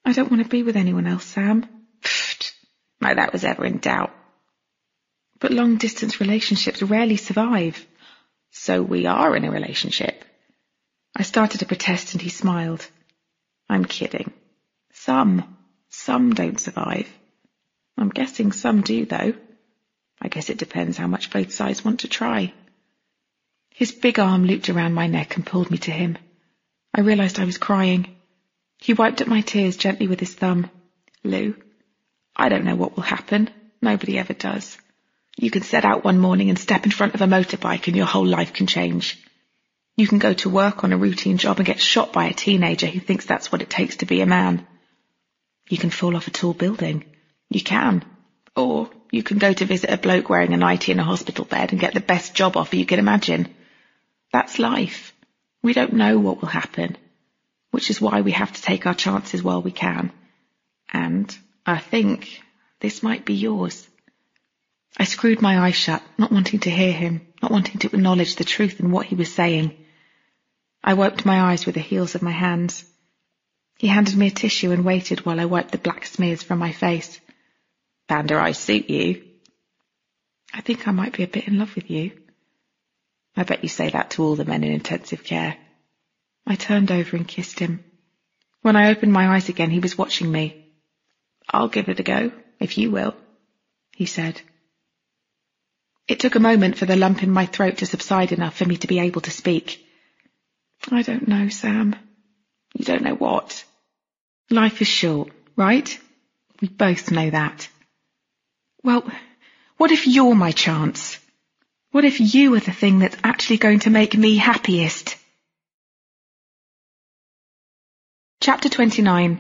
I don't want to be with anyone else, Sam. Pfft, no, that was ever in doubt. But long-distance relationships rarely survive. So we are in a relationship. I started to protest and he smiled. I'm kidding. Some, some don't survive. I'm guessing some do, though. I guess it depends how much both sides want to try. His big arm looped around my neck and pulled me to him. I realized I was crying. He wiped at my tears gently with his thumb. Lou, I don't know what will happen. Nobody ever does. You can set out one morning and step in front of a motorbike and your whole life can change. You can go to work on a routine job and get shot by a teenager who thinks that's what it takes to be a man. You can fall off a tall building. You can. Or you can go to visit a bloke wearing a nightie in a hospital bed and get the best job offer you can imagine. That's life. We don't know what will happen, which is why we have to take our chances while we can. And I think this might be yours. I screwed my eyes shut, not wanting to hear him, not wanting to acknowledge the truth in what he was saying. I wiped my eyes with the heels of my hands. He handed me a tissue and waited while I wiped the black smears from my face. Panda eyes suit you. I think I might be a bit in love with you. I bet you say that to all the men in intensive care. I turned over and kissed him. When I opened my eyes again, he was watching me. I'll give it a go, if you will, he said. It took a moment for the lump in my throat to subside enough for me to be able to speak. I don't know, Sam. You don't know what? Life is short, right? We both know that. Well, what if you're my chance? What if you are the thing that's actually going to make me happiest? Chapter twenty-nine.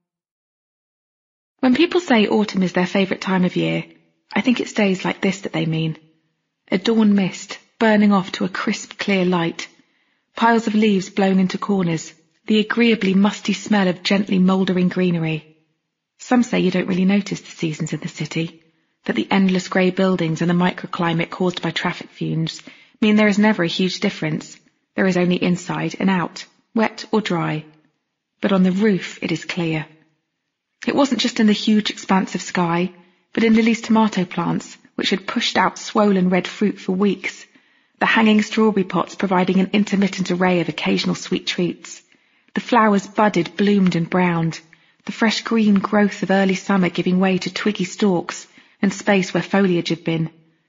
When people say autumn is their favourite time of year, I think it's days like this that they mean. A dawn mist, burning off to a crisp, clear light. Piles of leaves blown into corners, the agreeably musty smell of gently mouldering greenery. Some say you don't really notice the seasons in the city, that the endless grey buildings and the microclimate caused by traffic fumes mean there is never a huge difference. There is only inside and out, wet or dry. But on the roof it is clear. It wasn't just in the huge expanse of sky, but in Lily's tomato plants, which had pushed out swollen red fruit for weeks, the hanging strawberry pots providing an intermittent array of occasional sweet treats. The flowers budded, bloomed and browned, the fresh green growth of early summer giving way to twiggy stalks and space where foliage had been.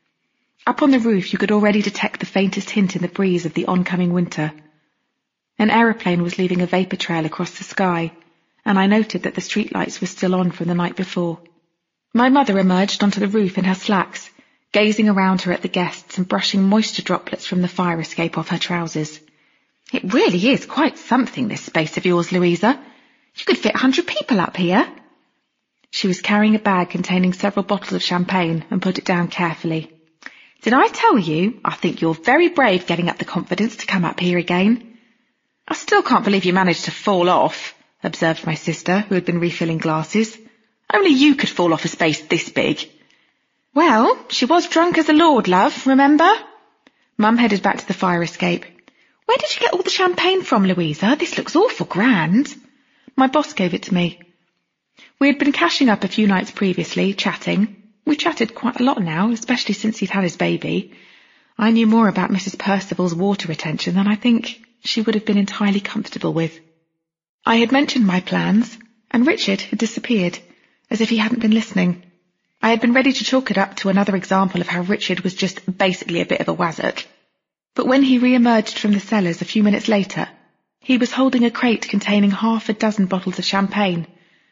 Up on the roof you could already detect the faintest hint in the breeze of the oncoming winter. An aeroplane was leaving a vapour trail across the sky, and I noted that the streetlights were still on from the night before. My mother emerged onto the roof in her slacks, gazing around her at the guests and brushing moisture droplets from the fire escape off her trousers. It really is quite something, this space of yours, Louisa. You could fit a hundred people up here. She was carrying a bag containing several bottles of champagne and put it down carefully. Did I tell you, I think you're very brave getting up the confidence to come up here again. I still can't believe you managed to fall off, observed my sister, who had been refilling glasses. Only you could fall off a space this big. Well, she was drunk as a lord, love, remember? Mum headed back to the fire escape. Where did you get all the champagne from, Louisa? This looks awful grand. My boss gave it to me. We had been cashing up a few nights previously, chatting. We chatted quite a lot now, especially since he'd had his baby. I knew more about Missus Percival's water retention than I think she would have been entirely comfortable with. I had mentioned my plans, and Richard had disappeared, as if he hadn't been listening. I had been ready to chalk it up to another example of how Richard was just basically a bit of a wazzock. But when he re-emerged from the cellars a few minutes later, he was holding a crate containing half a dozen bottles of champagne.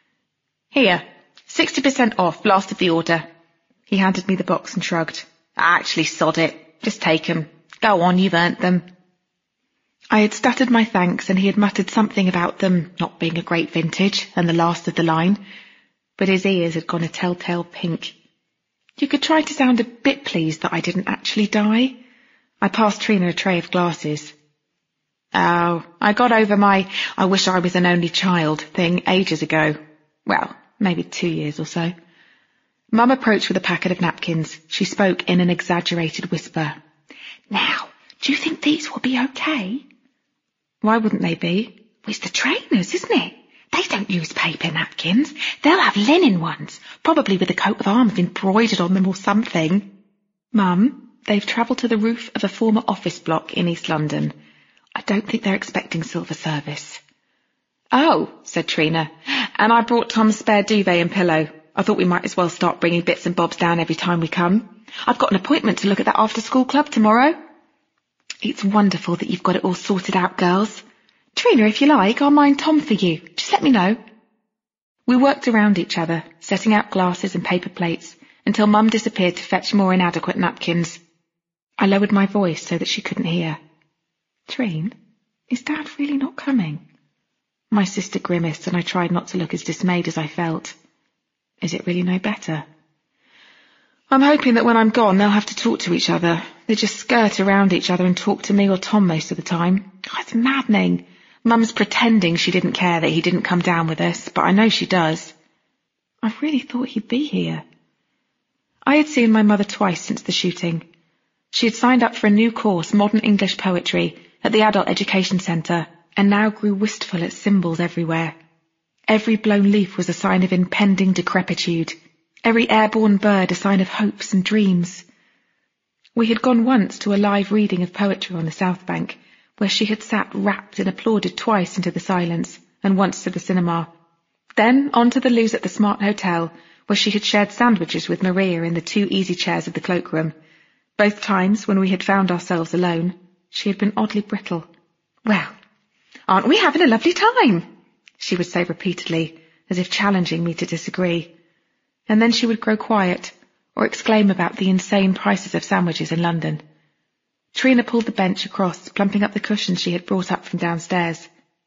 Here, sixty percent off, last of the order. He handed me the box and shrugged. Actually, sod it. Just take 'em. Go on, you've earned them. I had stuttered my thanks, and he had muttered something about them not being a great vintage and the last of the line, but his ears had gone a telltale pink. You could try to sound a bit pleased that I didn't actually die. I passed Trina a tray of glasses. Oh, I got over my I wish I was an only child thing ages ago. Well, maybe two years or so. Mum approached with a packet of napkins. She spoke in an exaggerated whisper. Now, do you think these will be okay? Why wouldn't they be? Well, it's the trainers, isn't it? They don't use paper napkins. They'll have linen ones, probably with a coat of arms embroidered on them or something. Mum, they've travelled to the roof of a former office block in East London. I don't think they're expecting silver service. Oh, said Trina, and I brought Tom's spare duvet and pillow. I thought we might as well start bringing bits and bobs down every time we come. I've got an appointment to look at that after-school club tomorrow. It's wonderful that you've got it all sorted out, girls. Trina, if you like, I'll mind Tom for you. Just let me know. We worked around each other, setting out glasses and paper plates, until Mum disappeared to fetch more inadequate napkins. I lowered my voice so that she couldn't hear. Trine, is Dad really not coming? My sister grimaced, and I tried not to look as dismayed as I felt. Is it really no better? I'm hoping that when I'm gone they'll have to talk to each other. They just skirt around each other and talk to me or Tom most of the time. Oh, it's maddening. Mum's pretending she didn't care that he didn't come down with us, but I know she does. I really thought he'd be here. I had seen my mother twice since the shooting. She had signed up for a new course, Modern English Poetry, at the Adult Education Centre, and now grew wistful at symbols everywhere. Every blown leaf was a sign of impending decrepitude. Every airborne bird a sign of hopes and dreams. We had gone once to a live reading of poetry on the South Bank, where she had sat rapt and applauded twice into the silence, and once to the cinema. Then on to the loos at the Smart Hotel, where she had shared sandwiches with Maria in the two easy chairs of the cloakroom. Both times, when we had found ourselves alone, she had been oddly brittle. Well, aren't we having a lovely time? She would say repeatedly, as if challenging me to disagree. And then she would grow quiet, or exclaim about the insane prices of sandwiches in London. Trina pulled the bench across, plumping up the cushions she had brought up from downstairs.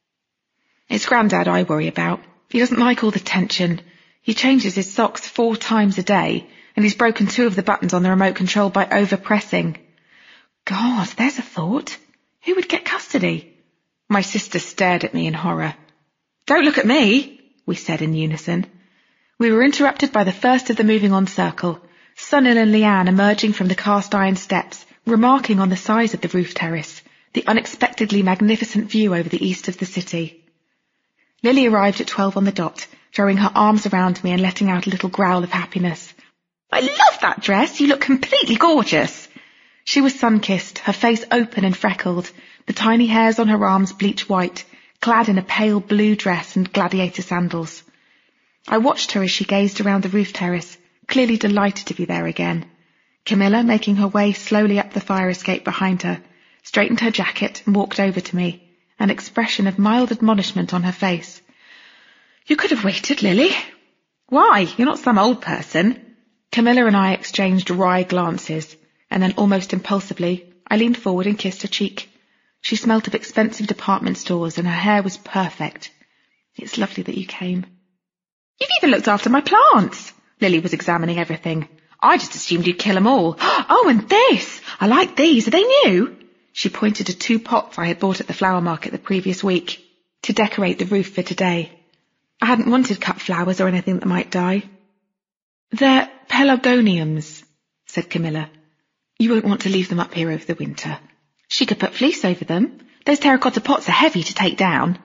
It's Grandad I worry about. He doesn't like all the tension. He changes his socks four times a day, and he's broken two of the buttons on the remote control by over-pressing. God, there's a thought. Who would get custody? My sister stared at me in horror. Don't look at me, we said in unison. We were interrupted by the first of the moving on circle, Sunil and Leanne emerging from the cast-iron steps, remarking on the size of the roof terrace, the unexpectedly magnificent view over the east of the city. Lily arrived at twelve on the dot, throwing her arms around me and letting out a little growl of happiness. I love that dress. You look completely gorgeous. She was sun-kissed, her face open and freckled, the tiny hairs on her arms bleach white, clad in a pale blue dress and gladiator sandals. I watched her as she gazed around the roof terrace, clearly delighted to be there again. Camilla, making her way slowly up the fire escape behind her, straightened her jacket and walked over to me, an expression of mild admonishment on her face. You could have waited, Lily. Why? You're not some old person. Camilla and I exchanged wry glances, and then almost impulsively I leaned forward and kissed her cheek. She smelt of expensive department stores and her hair was perfect. It's lovely that you came. You've even looked after my plants. Lily was examining everything. I just assumed you'd kill them all. Oh, and this! I like these. Are they new? She pointed to two pots I had bought at the flower market the previous week, to decorate the roof for today. I hadn't wanted cut flowers or anything that might die. They're pelargoniums, said Camilla. You won't want to leave them up here over the winter. She could put fleece over them. Those terracotta pots are heavy to take down.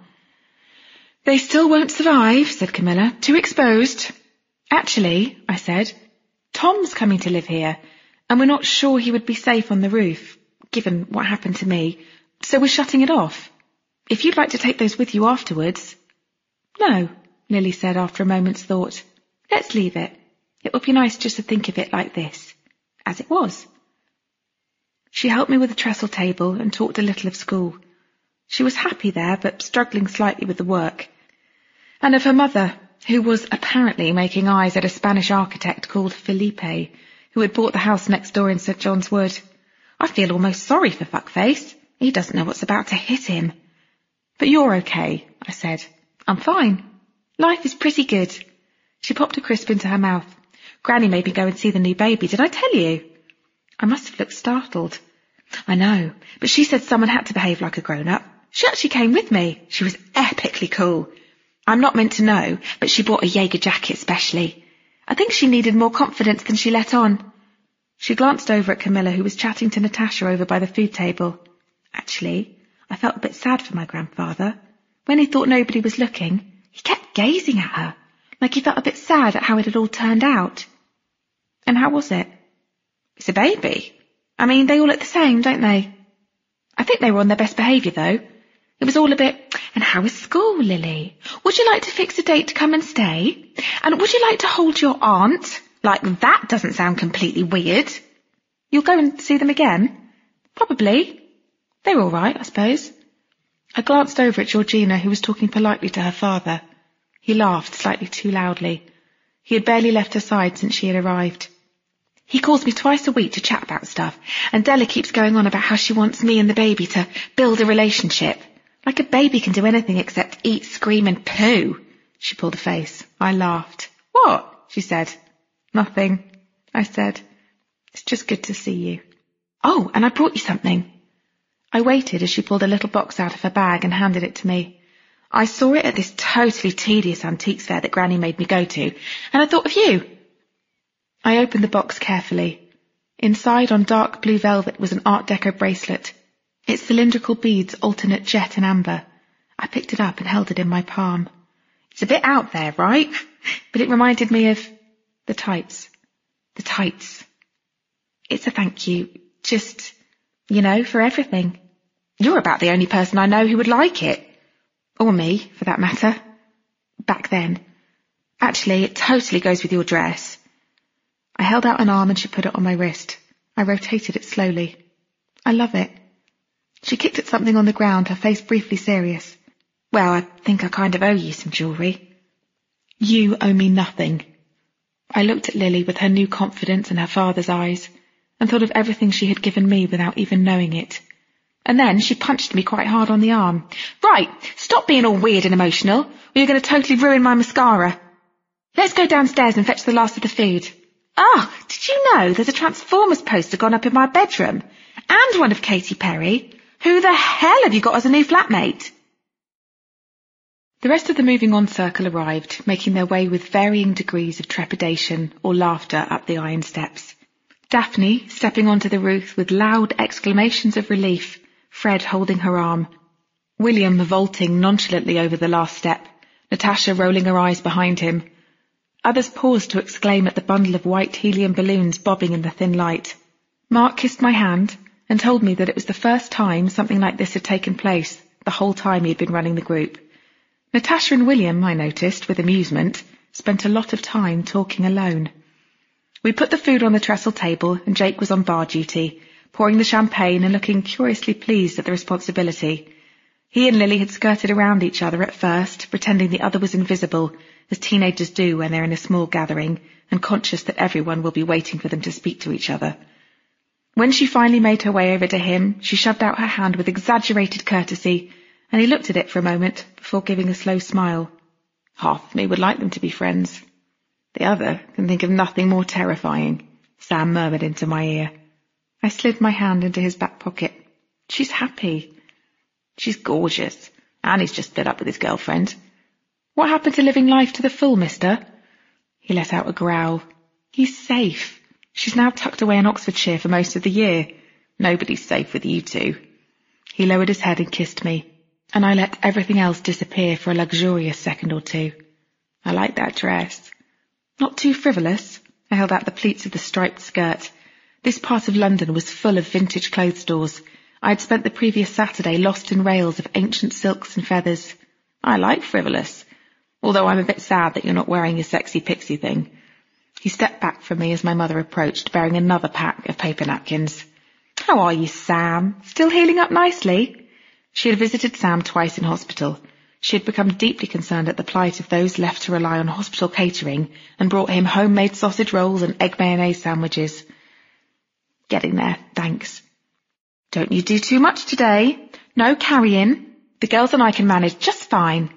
They still won't survive, said Camilla. Too exposed. Actually, I said, Tom's coming to live here, and we're not sure he would be safe on the roof, given what happened to me, so we're shutting it off. If you'd like to take those with you afterwards. No, Lily said after a moment's thought. Let's leave it. It would be nice just to think of it like this, as it was. She helped me with the trestle table and talked a little of school. She was happy there, but struggling slightly with the work. And of her mother, who was apparently making eyes at a Spanish architect called Felipe, who had bought the house next door in St John's Wood. I feel almost sorry for Fuckface. He doesn't know what's about to hit him. But you're okay, I said. I'm fine. Life is pretty good. She popped a crisp into her mouth. Granny made me go and see the new baby. Did I tell you? I must have looked startled. I know, but she said someone had to behave like a grown-up. She actually came with me. She was epically cool. I'm not meant to know, but she bought a Jaeger jacket specially. I think she needed more confidence than she let on. She glanced over at Camilla, who was chatting to Natasha over by the food table. Actually, I felt a bit sad for my grandfather. When he thought nobody was looking, he kept kept gazing at her, like he felt a bit sad at how it had all turned out. And how was it? It's a baby. I mean, they all look the same, don't they? I think they were on their best behaviour, though. It was all a bit, and how is school, Lily? Would you like to fix a date to come and stay? And would you like to hold your aunt? Like, that doesn't sound completely weird. You'll go and see them again? Probably. They were all right, I suppose. I glanced over at Georgina, who was talking politely to her father. He laughed slightly too loudly. He had barely left her side since she had arrived. He calls me twice a week to chat about stuff, and Della keeps going on about how she wants me and the baby to build a relationship. Like a baby can do anything except eat, scream and poo. She pulled a face. I laughed. What? She said. Nothing, I said. It's just good to see you. Oh, and I brought you something. I waited as she pulled a little box out of her bag and handed it to me. I saw it at this totally tedious antiques fair that Granny made me go to, and I thought of you. I opened the box carefully. Inside on dark blue velvet was an Art Deco bracelet. Its cylindrical beads alternate jet and amber. I picked it up and held it in my palm. It's a bit out there, right? But it reminded me of the tights. The tights. It's a thank you. Just, you know, for everything. You're about the only person I know who would like it. Or me, for that matter. Back then. Actually, it totally goes with your dress. I held out an arm and she put it on my wrist. I rotated it slowly. I love it. She kicked at something on the ground, her face briefly serious. Well, I think I kind of owe you some jewellery. You owe me nothing. I looked at Lily with her new confidence in her father's eyes and thought of everything she had given me without even knowing it. And then she punched me quite hard on the arm. Right, stop being all weird and emotional, or you're going to totally ruin my mascara. Let's go downstairs and fetch the last of the food. Ah, oh, did you know there's a Transformers poster gone up in my bedroom? And one of Katy Perry. Who the hell have you got as a new flatmate? The rest of the moving on circle arrived, making their way with varying degrees of trepidation or laughter up the iron steps. Daphne stepping onto the roof with loud exclamations of relief, Fred holding her arm. William vaulting nonchalantly over the last step, Natasha rolling her eyes behind him. Others paused to exclaim at the bundle of white helium balloons bobbing in the thin light. Mark kissed my hand and told me that it was the first time something like this had taken place, the whole time he had been running the group. Natasha and William, I noticed, with amusement, spent a lot of time talking alone. We put the food on the trestle table and Jake was on bar duty, pouring the champagne and looking curiously pleased at the responsibility. He and Lily had skirted around each other at first, pretending the other was invisible, as teenagers do when they're in a small gathering and conscious that everyone will be waiting for them to speak to each other. When she finally made her way over to him, she shoved out her hand with exaggerated courtesy, and he looked at it for a moment before giving a slow smile. Half of me would like them to be friends. The other can think of nothing more terrifying, Sam murmured into my ear. I slid my hand into his back pocket. She's happy. She's gorgeous, and he's just split up with his girlfriend. What happened to living life to the full, mister? He let out a growl. He's safe. She's now tucked away in Oxfordshire for most of the year. Nobody's safe with you two. He lowered his head and kissed me, and I let everything else disappear for a luxurious second or two. I like that dress. Not too frivolous. I held out the pleats of the striped skirt. This part of London was full of vintage clothes stores. I had spent the previous Saturday lost in rails of ancient silks and feathers. I like frivolous, although I'm a bit sad that you're not wearing your sexy pixie thing. He stepped back from me as my mother approached, bearing another pack of paper napkins. How are you, Sam? Still healing up nicely? She had visited Sam twice in hospital. She had become deeply concerned at the plight of those left to rely on hospital catering and brought him homemade sausage rolls and egg mayonnaise sandwiches. Getting there, thanks. Don't you do too much today. No carrying. The girls and I can manage just fine.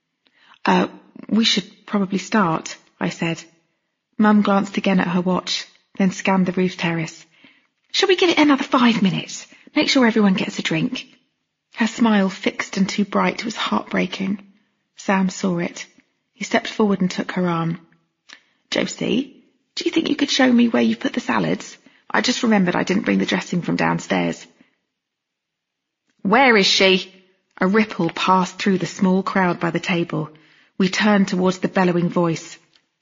Uh, we should probably start, I said. Mum glanced again at her watch, then scanned the roof terrace. Shall we give it another five minutes? Make sure everyone gets a drink. Her smile, fixed and too bright, was heartbreaking. Sam saw it. He stepped forward and took her arm. Josie, do you think you could show me where you've put the salads? I just remembered I didn't bring the dressing from downstairs. Where is she? A ripple passed through the small crowd by the table. We turned towards the bellowing voice.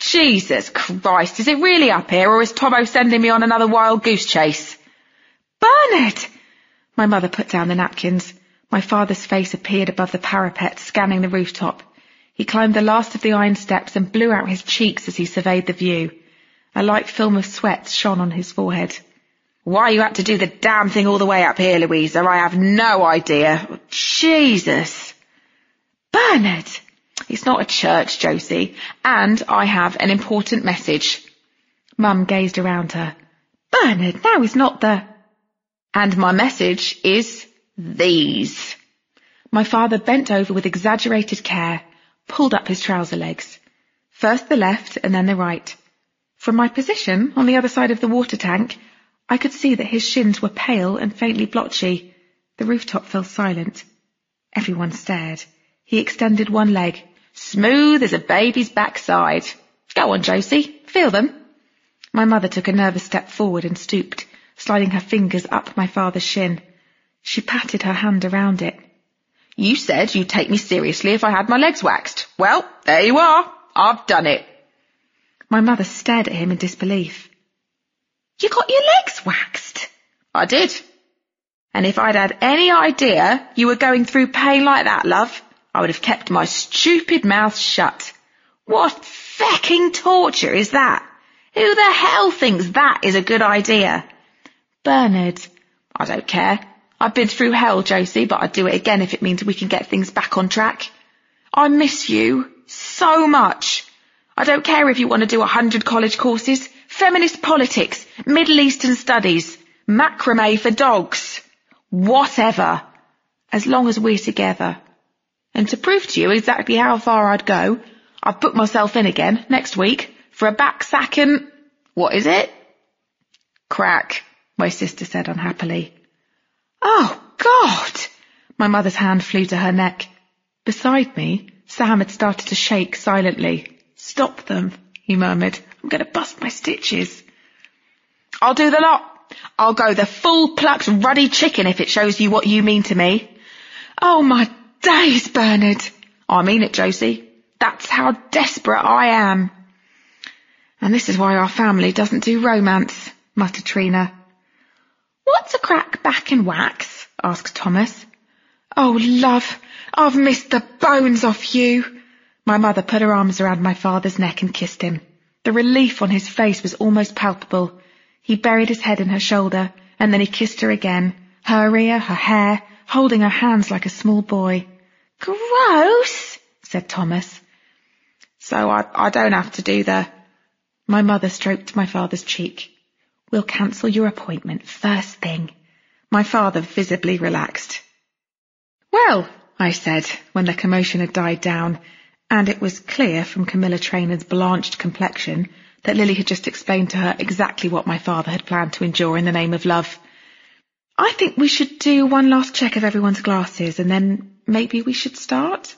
Jesus Christ, is it really up here, or is Tomo sending me on another wild goose chase? Bernard! My mother put down the napkins. My father's face appeared above the parapet, scanning the rooftop. He climbed the last of the iron steps and blew out his cheeks as he surveyed the view. A light film of sweat shone on his forehead. Why you had to do the damn thing all the way up here, Louisa, I have no idea. Jesus. Bernard! It's not a church, Josie, and I have an important message. Mum gazed around her. Bernard, now is not the... And my message is these. My father bent over with exaggerated care, pulled up his trouser legs. First the left and then the right. From my position on the other side of the water tank, I could see that his shins were pale and faintly blotchy. The rooftop fell silent. Everyone stared. He extended one leg. Smooth as a baby's backside. Go on, Josie. Feel them. My mother took a nervous step forward and stooped, sliding her fingers up my father's shin. She patted her hand around it. You said you'd take me seriously if I had my legs waxed. Well, there you are. I've done it. My mother stared at him in disbelief. You got your legs waxed? I did. And if I'd had any idea you were going through pain like that, love, I would have kept my stupid mouth shut. What fecking torture is that? Who the hell thinks that is a good idea? Bernard. I don't care. I've been through hell, Josie, but I'd do it again if it means we can get things back on track. I miss you so much. I don't care if you want to do a hundred college courses, feminist politics, Middle Eastern studies, macrame for dogs, whatever, as long as we're together. And to prove to you exactly how far I'd go, I've booked myself in again next week for a back sack and... What is it? Crack, my sister said unhappily. Oh, God! My mother's hand flew to her neck. Beside me, Sam had started to shake silently. Stop them, he murmured. I'm going to bust my stitches. I'll do the lot. I'll go the full plucked ruddy chicken if it shows you what you mean to me. Oh, my days, Bernard. I mean it, Josie. That's how desperate I am. And this is why our family doesn't do romance, muttered Trina. What's a crack back and wax? Asked Thomas. Oh, love, I've missed the bones off you. My mother put her arms around my father's neck and kissed him. The relief on his face was almost palpable. He buried his head in her shoulder, and then he kissed her again, her ear, her hair, holding her hands like a small boy. Gross, said Thomas. So I, I don't have to do the... My mother stroked my father's cheek. We'll cancel your appointment first thing. My father visibly relaxed. Well, I said, when the commotion had died down, and it was clear from Camilla Trainor's blanched complexion that Lily had just explained to her exactly what my father had planned to endure in the name of love. I think we should do one last check of everyone's glasses, and then maybe we should start?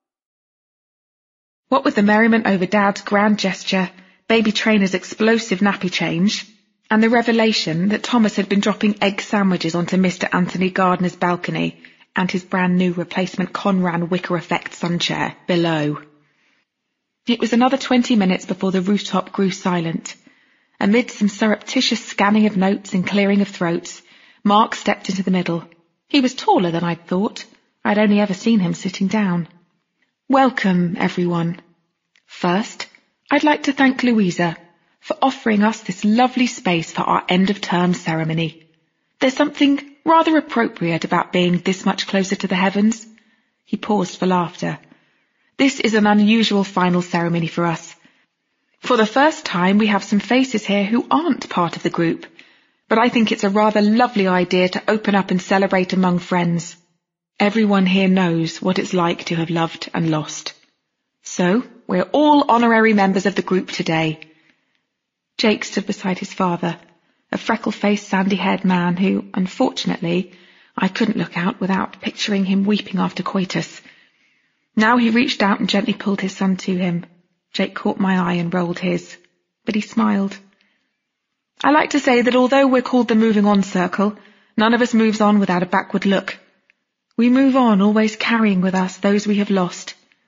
What with the merriment over Dad's grand gesture, Baby Trainor's explosive nappy change, and the revelation that Thomas had been dropping egg sandwiches onto Mister Anthony Gardner's balcony and his brand-new replacement Conran wicker effect sun chair below. It was another twenty minutes before the rooftop grew silent. Amid some surreptitious scanning of notes and clearing of throats, Mark stepped into the middle. He was taller than I'd thought. I'd only ever seen him sitting down. Welcome, everyone. First, I'd like to thank Louisa for offering us this lovely space for our end-of-term ceremony. There's something rather appropriate about being this much closer to the heavens. He paused for laughter. This is an unusual final ceremony for us. For the first time, we have some faces here who aren't part of the group, but I think it's a rather lovely idea to open up and celebrate among friends. Everyone here knows what it's like to have loved and lost. So, we're all honorary members of the group today. Jake stood beside his father, a freckle-faced, sandy-haired man who, unfortunately, I couldn't look out without picturing him weeping after coitus. Now he reached out and gently pulled his son to him. Jake caught my eye and rolled his, but he smiled. I like to say that although we're called the Moving On Circle, none of us moves on without a backward look. We move on, always carrying with us those we have lost.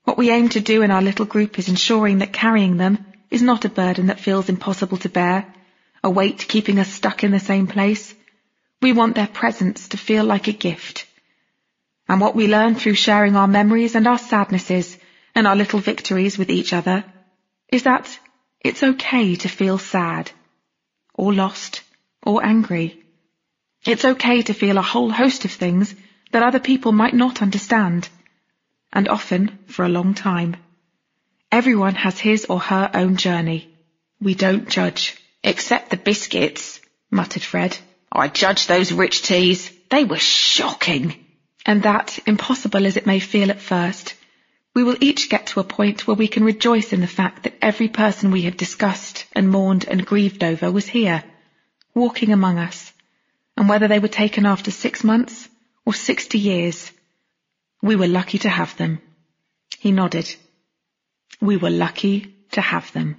What we aim to do in our little group is ensuring that carrying them is not a burden that feels impossible to bear, a weight keeping us stuck in the same place. We want their presence to feel like a gift. And what we learn through sharing our memories and our sadnesses and our little victories with each other is that it's okay to feel sad, or lost, or angry. It's okay to feel a whole host of things that other people might not understand, and often for a long time. Everyone has his or her own journey. We don't judge. Except the biscuits, muttered Fred. I judged those rich teas. They were shocking. And that, impossible as it may feel at first, we will each get to a point where we can rejoice in the fact that every person we had discussed and mourned and grieved over was here, walking among us, and whether they were taken after six months or sixty years, we were lucky to have them. He nodded. We were lucky to have them.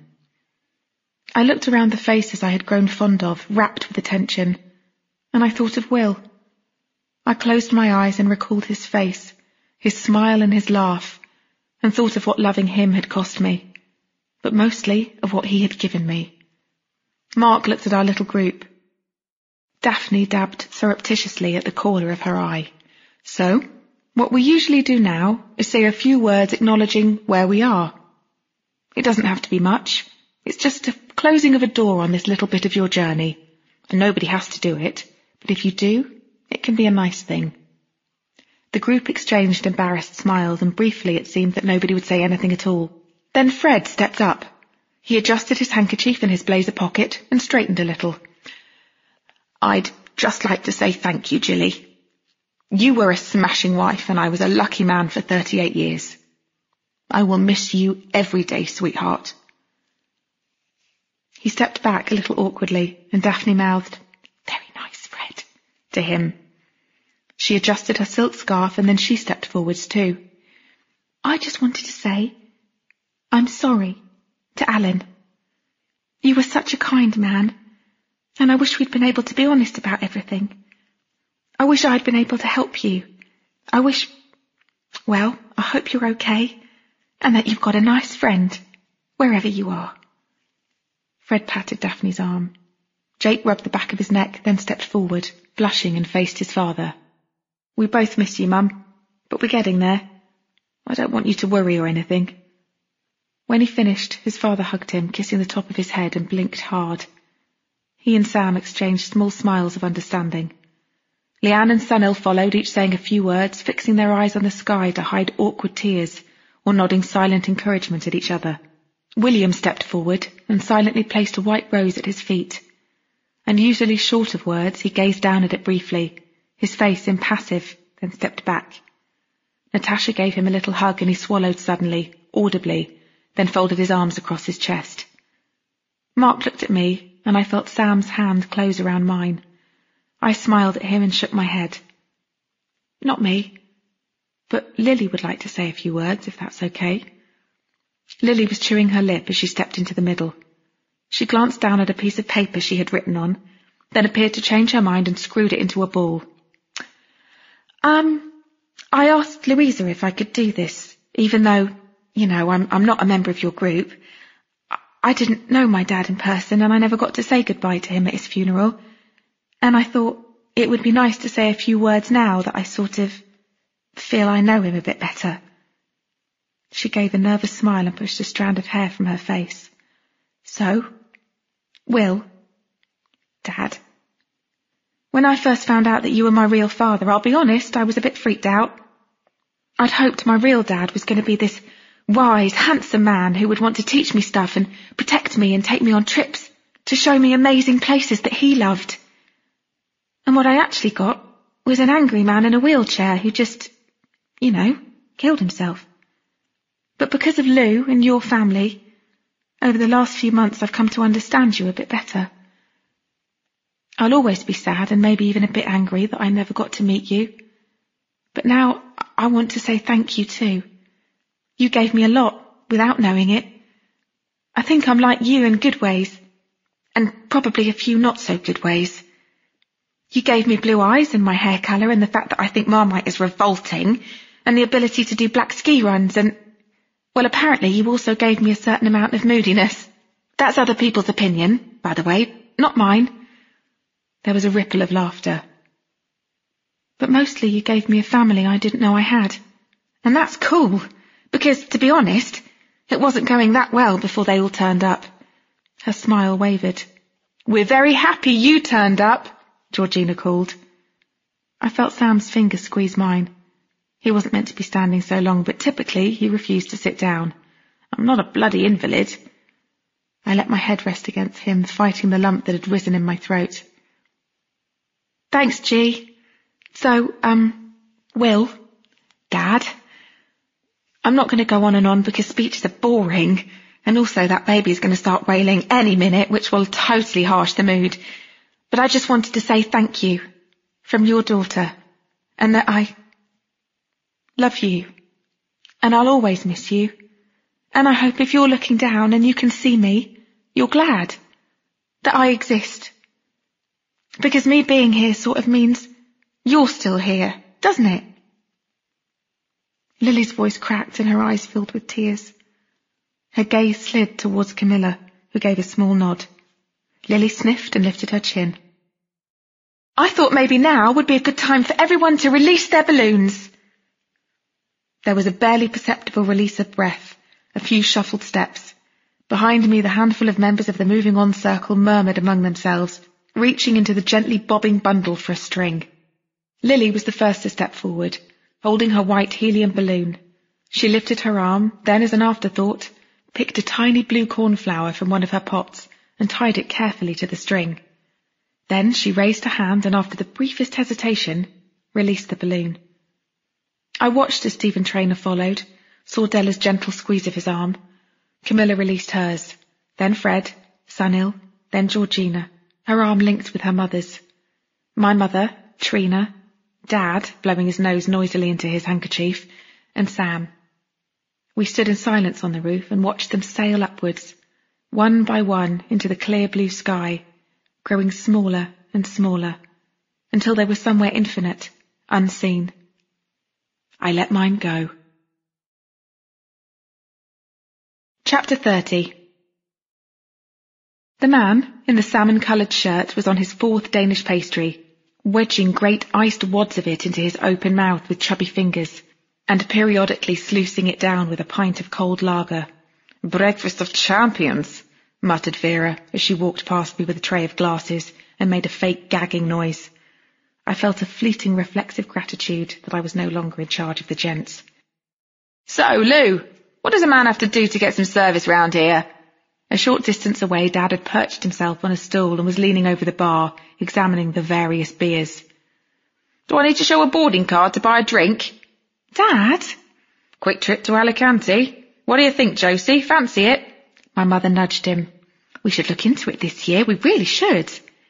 I looked around the faces I had grown fond of, rapt with attention, and I thought of Will. I closed my eyes and recalled his face, his smile and his laugh, and thought of what loving him had cost me, but mostly of what he had given me. Mark looked at our little group. Daphne dabbed surreptitiously at the corner of her eye. So, what we usually do now is say a few words acknowledging where we are. It doesn't have to be much. It's just a closing of a door on this little bit of your journey, and nobody has to do it, but if you do, it can be a nice thing. The group exchanged embarrassed smiles, and briefly it seemed that nobody would say anything at all. Then Fred stepped up. He adjusted his handkerchief in his blazer pocket and straightened a little. I'd just like to say thank you, Jilly. You were a smashing wife, and I was a lucky man for thirty-eight years. I will miss you every day, sweetheart. He stepped back a little awkwardly, and Daphne mouthed, "Very nice, Fred," to him. She adjusted her silk scarf, and then she stepped forwards too. "I just wanted to say, I'm sorry, to Alan. You were such a kind man, and I wish we'd been able to be honest about everything. I wish I'd been able to help you. I wish, well, I hope you're okay, and that you've got a nice friend, wherever you are." Fred patted Daphne's arm. Jake rubbed the back of his neck, then stepped forward, blushing, and faced his father. "We both miss you, Mum, but we're getting there. I don't want you to worry or anything." When he finished, his father hugged him, kissing the top of his head, and blinked hard. He and Sam exchanged small smiles of understanding. Leanne and Sunil followed, each saying a few words, fixing their eyes on the sky to hide awkward tears, or nodding silent encouragement at each other. William stepped forward and silently placed a white rose at his feet. Unusually short of words, he gazed down at it briefly, his face impassive, then stepped back. Natasha gave him a little hug, and he swallowed suddenly, audibly, then folded his arms across his chest. Mark looked at me, and I felt Sam's hand close around mine. I smiled at him and shook my head. "Not me, but Lily would like to say a few words, if that's okay." Lily was chewing her lip as she stepped into the middle. She glanced down at a piece of paper she had written on, then appeared to change her mind and screwed it into a ball. Um, I asked Louisa if I could do this, even though, you know, I'm, I'm not a member of your group. I, I didn't know my dad in person, and I never got to say goodbye to him at his funeral. And I thought it would be nice to say a few words now that I sort of feel I know him a bit better. She gave a nervous smile and pushed a strand of hair from her face. "So, Will, Dad, when I first found out that you were my real father, I'll be honest, I was a bit freaked out. I'd hoped my real dad was going to be this wise, handsome man who would want to teach me stuff and protect me and take me on trips to show me amazing places that he loved. And what I actually got was an angry man in a wheelchair who just, you know, killed himself. But because of Lou and your family, over the last few months I've come to understand you a bit better. I'll always be sad and maybe even a bit angry that I never got to meet you. But now I want to say thank you too. You gave me a lot without knowing it. I think I'm like you in good ways, and probably a few not so good ways. You gave me blue eyes and my hair colour and the fact that I think Marmite is revolting, and the ability to do black ski runs, and Well, apparently you also gave me a certain amount of moodiness. That's other people's opinion, by the way, not mine. There was a ripple of laughter. But mostly you gave me a family I didn't know I had. And that's cool, because, to be honest, it wasn't going that well before they all turned up. Her smile wavered. We're very happy you turned up, Georgina called. I felt Sam's fingers squeeze mine. He wasn't meant to be standing so long, but typically he refused to sit down. I'm not a bloody invalid. I let my head rest against him, fighting the lump that had risen in my throat. Thanks, G. So, um, Will, Dad, I'm not going to go on and on because speeches are boring, and also that baby's going to start wailing any minute, which will totally harsh the mood. But I just wanted to say thank you from your daughter, and that I love you, and I'll always miss you. And I hope if you're looking down and you can see me, you're glad that I exist. Because me being here sort of means you're still here, doesn't it? Lily's voice cracked and her eyes filled with tears. Her gaze slid towards Camilla, who gave a small nod. Lily sniffed and lifted her chin. I thought maybe now would be a good time for everyone to release their balloons. There was a barely perceptible release of breath, a few shuffled steps. Behind me, the handful of members of the Moving On circle murmured among themselves, reaching into the gently bobbing bundle for a string. Lily was the first to step forward, holding her white helium balloon. She lifted her arm, then as an afterthought, picked a tiny blue cornflower from one of her pots and tied it carefully to the string. Then she raised her hand and, after the briefest hesitation, released the balloon. I watched as Stephen Traynor followed, saw Della's gentle squeeze of his arm. Camilla released hers, then Fred, Sunil, then Georgina, her arm linked with her mother's. My mother, Trina, Dad, blowing his nose noisily into his handkerchief, and Sam. We stood in silence on the roof and watched them sail upwards, one by one, into the clear blue sky, growing smaller and smaller, until they were somewhere infinite, unseen. I let mine go. Chapter thirty. The man in the salmon-coloured shirt was on his fourth Danish pastry, wedging great iced wads of it into his open mouth with chubby fingers, and periodically sluicing it down with a pint of cold lager. Breakfast of champions, muttered Vera as she walked past me with a tray of glasses and made a fake gagging noise. I felt a fleeting reflexive gratitude that I was no longer in charge of the gents. So, Lou, what does a man have to do to get some service round here? A short distance away, Dad had perched himself on a stool and was leaning over the bar, examining the various beers. Do I need to show a boarding card to buy a drink? Dad? Quick trip to Alicante. What do you think, Josie? Fancy it? My mother nudged him. We should look into it this year. We really should.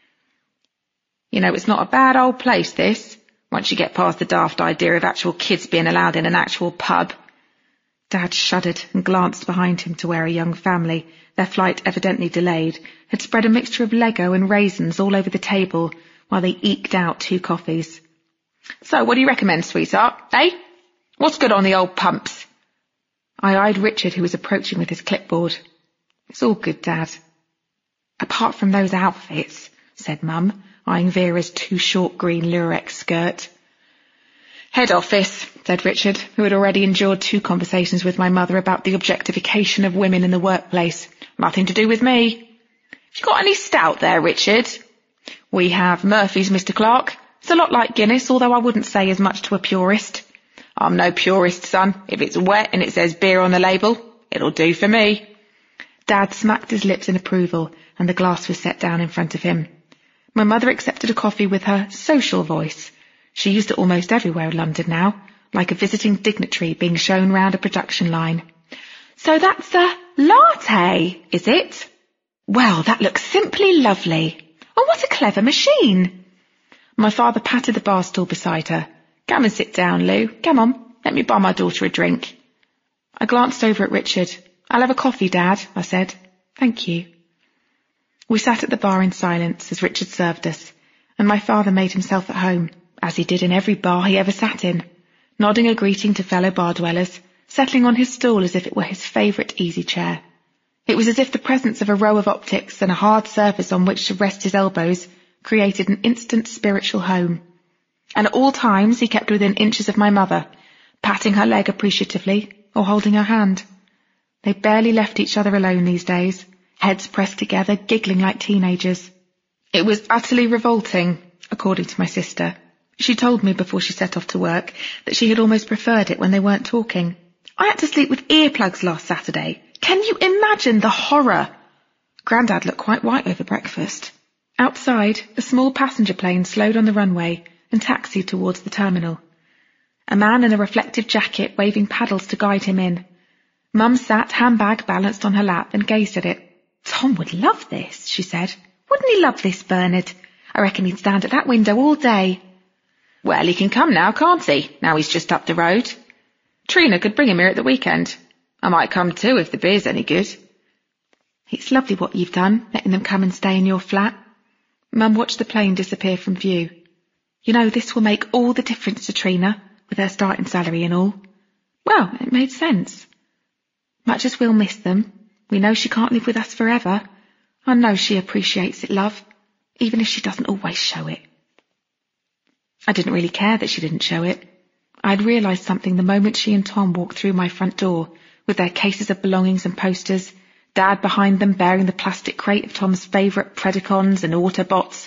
You know, it's not a bad old place, this, once you get past the daft idea of actual kids being allowed in an actual pub. Dad shuddered and glanced behind him to where a young family, their flight evidently delayed, had spread a mixture of Lego and raisins all over the table while they eked out two coffees. So, what do you recommend, sweetheart, eh? What's good on the old pumps? I eyed Richard, who was approaching with his clipboard. It's all good, Dad. Apart from those outfits, said Mum, eyeing Vera's too short green Lurex skirt. Head office, said Richard, who had already endured two conversations with my mother about the objectification of women in the workplace. Nothing to do with me. You got any stout there, Richard? We have Murphy's, Mister Clark. It's a lot like Guinness, although I wouldn't say as much to a purist. I'm no purist, son. If it's wet and it says beer on the label, it'll do for me. Dad smacked his lips in approval, and the glass was set down in front of him. My mother accepted a coffee with her social voice. She used it almost everywhere in London now, like a visiting dignitary being shown round a production line. So that's a latte, is it? Well, that looks simply lovely. Oh, what a clever machine. My father patted the bar stool beside her. Come and sit down, Lou. Come on, let me buy my daughter a drink. I glanced over at Richard. I'll have a coffee, Dad, I said. Thank you. We sat at the bar in silence as Richard served us, and my father made himself at home, as he did in every bar he ever sat in, nodding a greeting to fellow bar dwellers, settling on his stool as if it were his favourite easy chair. It was as if the presence of a row of optics and a hard surface on which to rest his elbows created an instant spiritual home. And at all times he kept within inches of my mother, patting her leg appreciatively or holding her hand. They barely left each other alone these days, heads pressed together, giggling like teenagers. It was utterly revolting, according to my sister. She told me before she set off to work that she had almost preferred it when they weren't talking. I had to sleep with earplugs last Saturday. Can you imagine the horror? Grandad looked quite white over breakfast. Outside, a small passenger plane slowed on the runway and taxied towards the terminal. A man in a reflective jacket waving paddles to guide him in. Mum sat, handbag balanced on her lap, and gazed at it. Tom would love this, she said. Wouldn't he love this, Bernard? I reckon he'd stand at that window all day. Well, he can come now, can't he? Now he's just up the road. Trina could bring him here at the weekend. I might come too if the beer's any good. It's lovely what you've done, letting them come and stay in your flat. Mum watched the plane disappear from view. You know, this will make all the difference to Trina, with her starting salary and all. Well, it made sense. Much as we'll miss them, we know she can't live with us forever. I know she appreciates it, love, even if she doesn't always show it. I didn't really care that she didn't show it. I'd realised something the moment she and Tom walked through my front door, with their cases of belongings and posters, Dad behind them bearing the plastic crate of Tom's favourite Predacons and Autobots.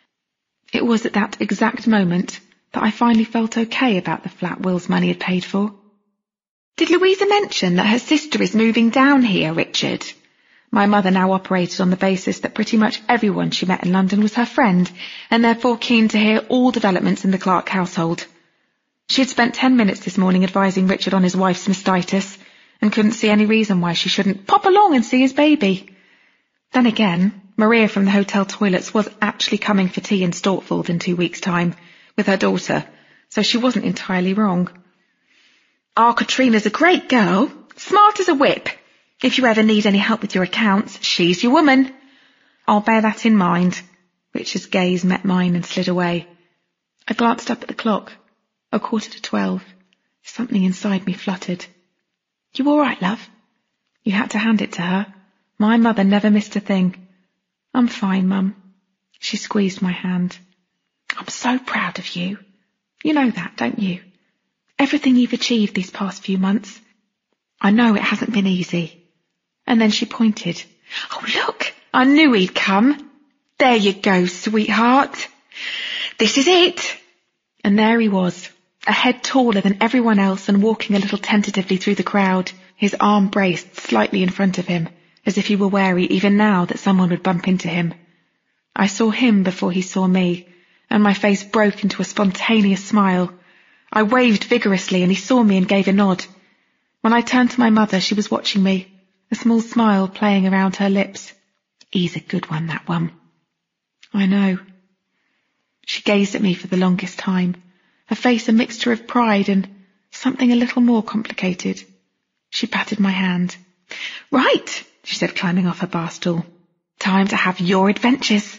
It was at that exact moment that I finally felt okay about the flat Will's money had paid for. Did Louisa mention that her sister is moving down here, Richard? My mother now operated on the basis that pretty much everyone she met in London was her friend, and therefore keen to hear all developments in the Clark household. She had spent ten minutes this morning advising Richard on his wife's mastitis, and couldn't see any reason why she shouldn't pop along and see his baby. Then again, Maria from the hotel toilets was actually coming for tea in Stortford in two weeks' time, with her daughter, so she wasn't entirely wrong. Our Katrina's a great girl, smart as a whip. If you ever need any help with your accounts, she's your woman. I'll bear that in mind. Richard's gaze met mine and slid away. I glanced up at the clock. A quarter to twelve. Something inside me fluttered. You all right, love? You had to hand it to her. My mother never missed a thing. I'm fine, Mum. She squeezed my hand. I'm so proud of you. You know that, don't you? Everything you've achieved these past few months. I know it hasn't been easy. And then she pointed. Oh, look! I knew he'd come. There you go, sweetheart. This is it. And there he was, a head taller than everyone else and walking a little tentatively through the crowd, his arm braced slightly in front of him, as if he were wary even now that someone would bump into him. I saw him before he saw me, and my face broke into a spontaneous smile. I waved vigorously and he saw me and gave a nod. When I turned to my mother, she was watching me, a small smile playing around her lips. He's a good one, that one. I know. She gazed at me for the longest time, her face a mixture of pride and something a little more complicated. She patted my hand. Right, she said, climbing off her bar stool. Time to have your adventures.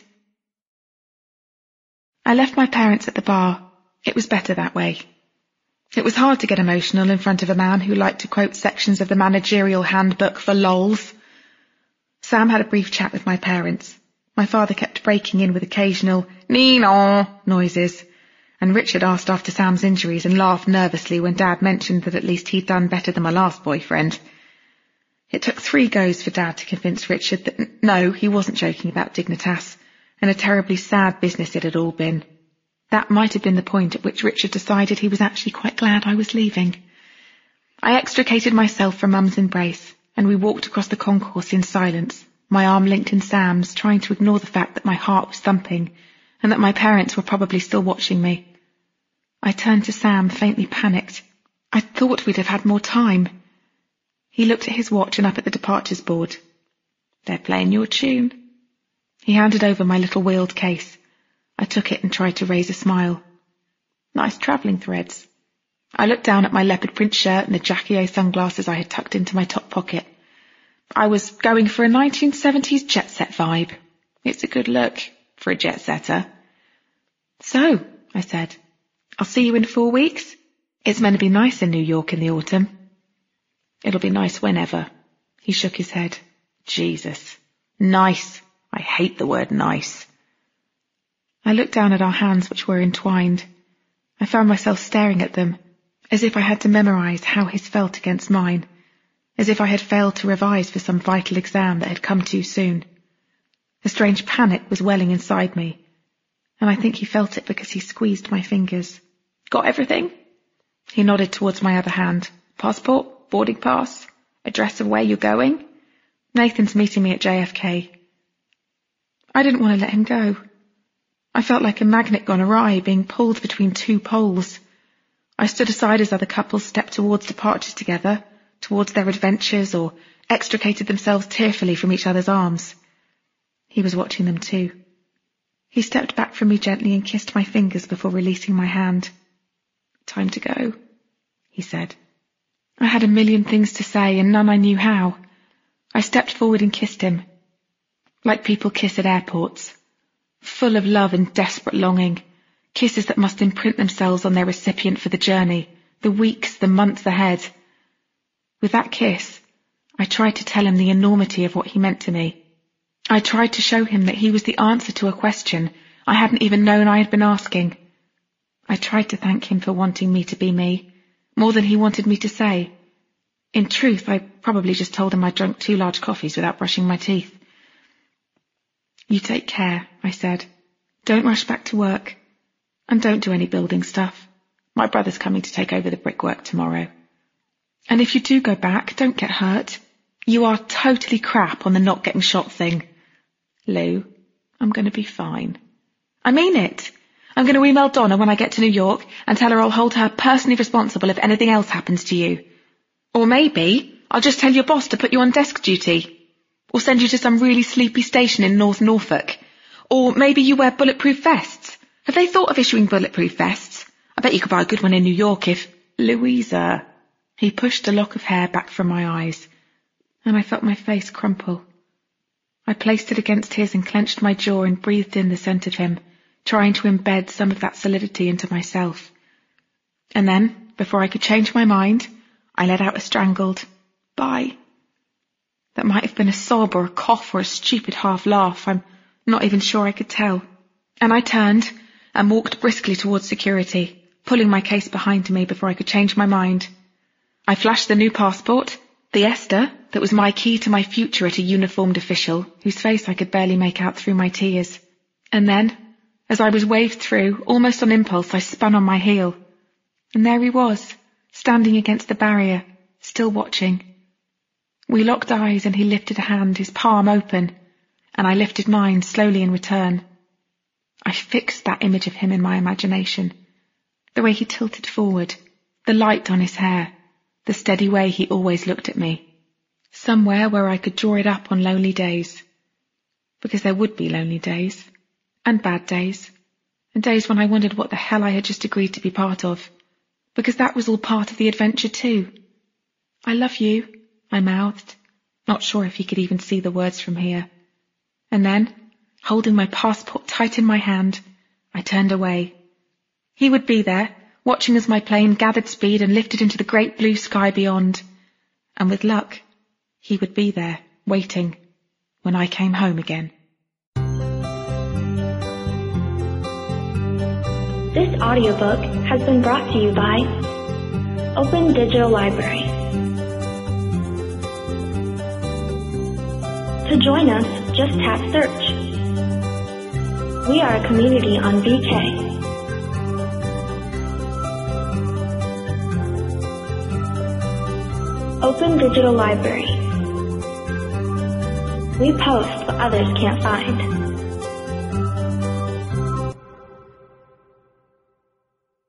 I left my parents at the bar. It was better that way. It was hard to get emotional in front of a man who liked to quote sections of the managerial handbook for lols. Sam had a brief chat with my parents. My father kept breaking in with occasional "nee-naw" noises, and Richard asked after Sam's injuries and laughed nervously when Dad mentioned that at least he'd done better than my last boyfriend. It took three goes for Dad to convince Richard that no, he wasn't joking about Dignitas, and a terribly sad business it had all been. That might have been the point at which Richard decided he was actually quite glad I was leaving. I extricated myself from Mum's embrace, and we walked across the concourse in silence, my arm linked in Sam's, trying to ignore the fact that my heart was thumping, and that my parents were probably still watching me. I turned to Sam, faintly panicked. I thought we'd have had more time. He looked at his watch and up at the departures board. They're playing your tune. He handed over my little wheeled case. I took it and tried to raise a smile. Nice travelling threads. I looked down at my leopard print shirt and the Jackie sunglasses I had tucked into my top pocket. I was going for a nineteen seventies jet set vibe. It's a good look for a jet setter. So, I said, I'll see you in four weeks. It's meant to be nice in New York in the autumn. It'll be nice whenever. He shook his head. Jesus. Nice. I hate the word nice. I looked down at our hands, which were entwined. I found myself staring at them, as if I had to memorize how his felt against mine, as if I had failed to revise for some vital exam that had come too soon. A strange panic was welling inside me, and I think he felt it because he squeezed my fingers. Got everything? He nodded towards my other hand. Passport? Boarding pass? Address of where you're going? Nathan's meeting me at J F K. I didn't want to let him go. I felt like a magnet gone awry, being pulled between two poles. I stood aside as other couples stepped towards departures together, towards their adventures, or extricated themselves tearfully from each other's arms. He was watching them too. He stepped back from me gently and kissed my fingers before releasing my hand. Time to go, he said. I had a million things to say and none I knew how. I stepped forward and kissed him, like people kiss at airports, full of love and desperate longing, kisses that must imprint themselves on their recipient for the journey, the weeks, the months ahead. With that kiss, I tried to tell him the enormity of what he meant to me. I tried to show him that he was the answer to a question I hadn't even known I had been asking. I tried to thank him for wanting me to be me, more than he wanted me to say. In truth, I probably just told him I drank two large coffees without brushing my teeth. You take care, I said. Don't rush back to work. And don't do any building stuff. My brother's coming to take over the brickwork tomorrow. And if you do go back, don't get hurt. You are totally crap on the not getting shot thing. Lou, I'm going to be fine. I mean it. I'm going to email Donna when I get to New York and tell her I'll hold her personally responsible if anything else happens to you. Or maybe I'll just tell your boss to put you on desk duty. Or send you to some really sleepy station in North Norfolk. Or maybe you wear bulletproof vests. Have they thought of issuing bulletproof vests? I bet you could buy a good one in New York if... Louisa. He pushed a lock of hair back from my eyes, and I felt my face crumple. I placed it against his and clenched my jaw and breathed in the scent of him, trying to embed some of that solidity into myself. And then, before I could change my mind, I let out a strangled, bye. That might have been a sob or a cough or a stupid half-laugh. I'm not even sure I could tell. And I turned and walked briskly towards security, pulling my case behind me before I could change my mind. I flashed the new passport, the Esther, that was my key to my future at a uniformed official, whose face I could barely make out through my tears. And then, as I was waved through, almost on impulse, I spun on my heel. And there he was, standing against the barrier, still watching. We locked eyes and he lifted a hand, his palm open, and I lifted mine slowly in return. I fixed that image of him in my imagination, the way he tilted forward, the light on his hair, the steady way he always looked at me. Somewhere where I could draw it up on lonely days. Because there would be lonely days. And bad days. And days when I wondered what the hell I had just agreed to be part of. Because that was all part of the adventure too. I love you, I mouthed, not sure if he could even see the words from here. And then, holding my passport tight in my hand, I turned away. He would be there, watching as my plane gathered speed and lifted into the great blue sky beyond. And with luck, he would be there, waiting, when I came home again. This audiobook has been brought to you by Open Digital Library. To join us, just tap search. We are a community on V K. Open Digital Library. We post what others can't find.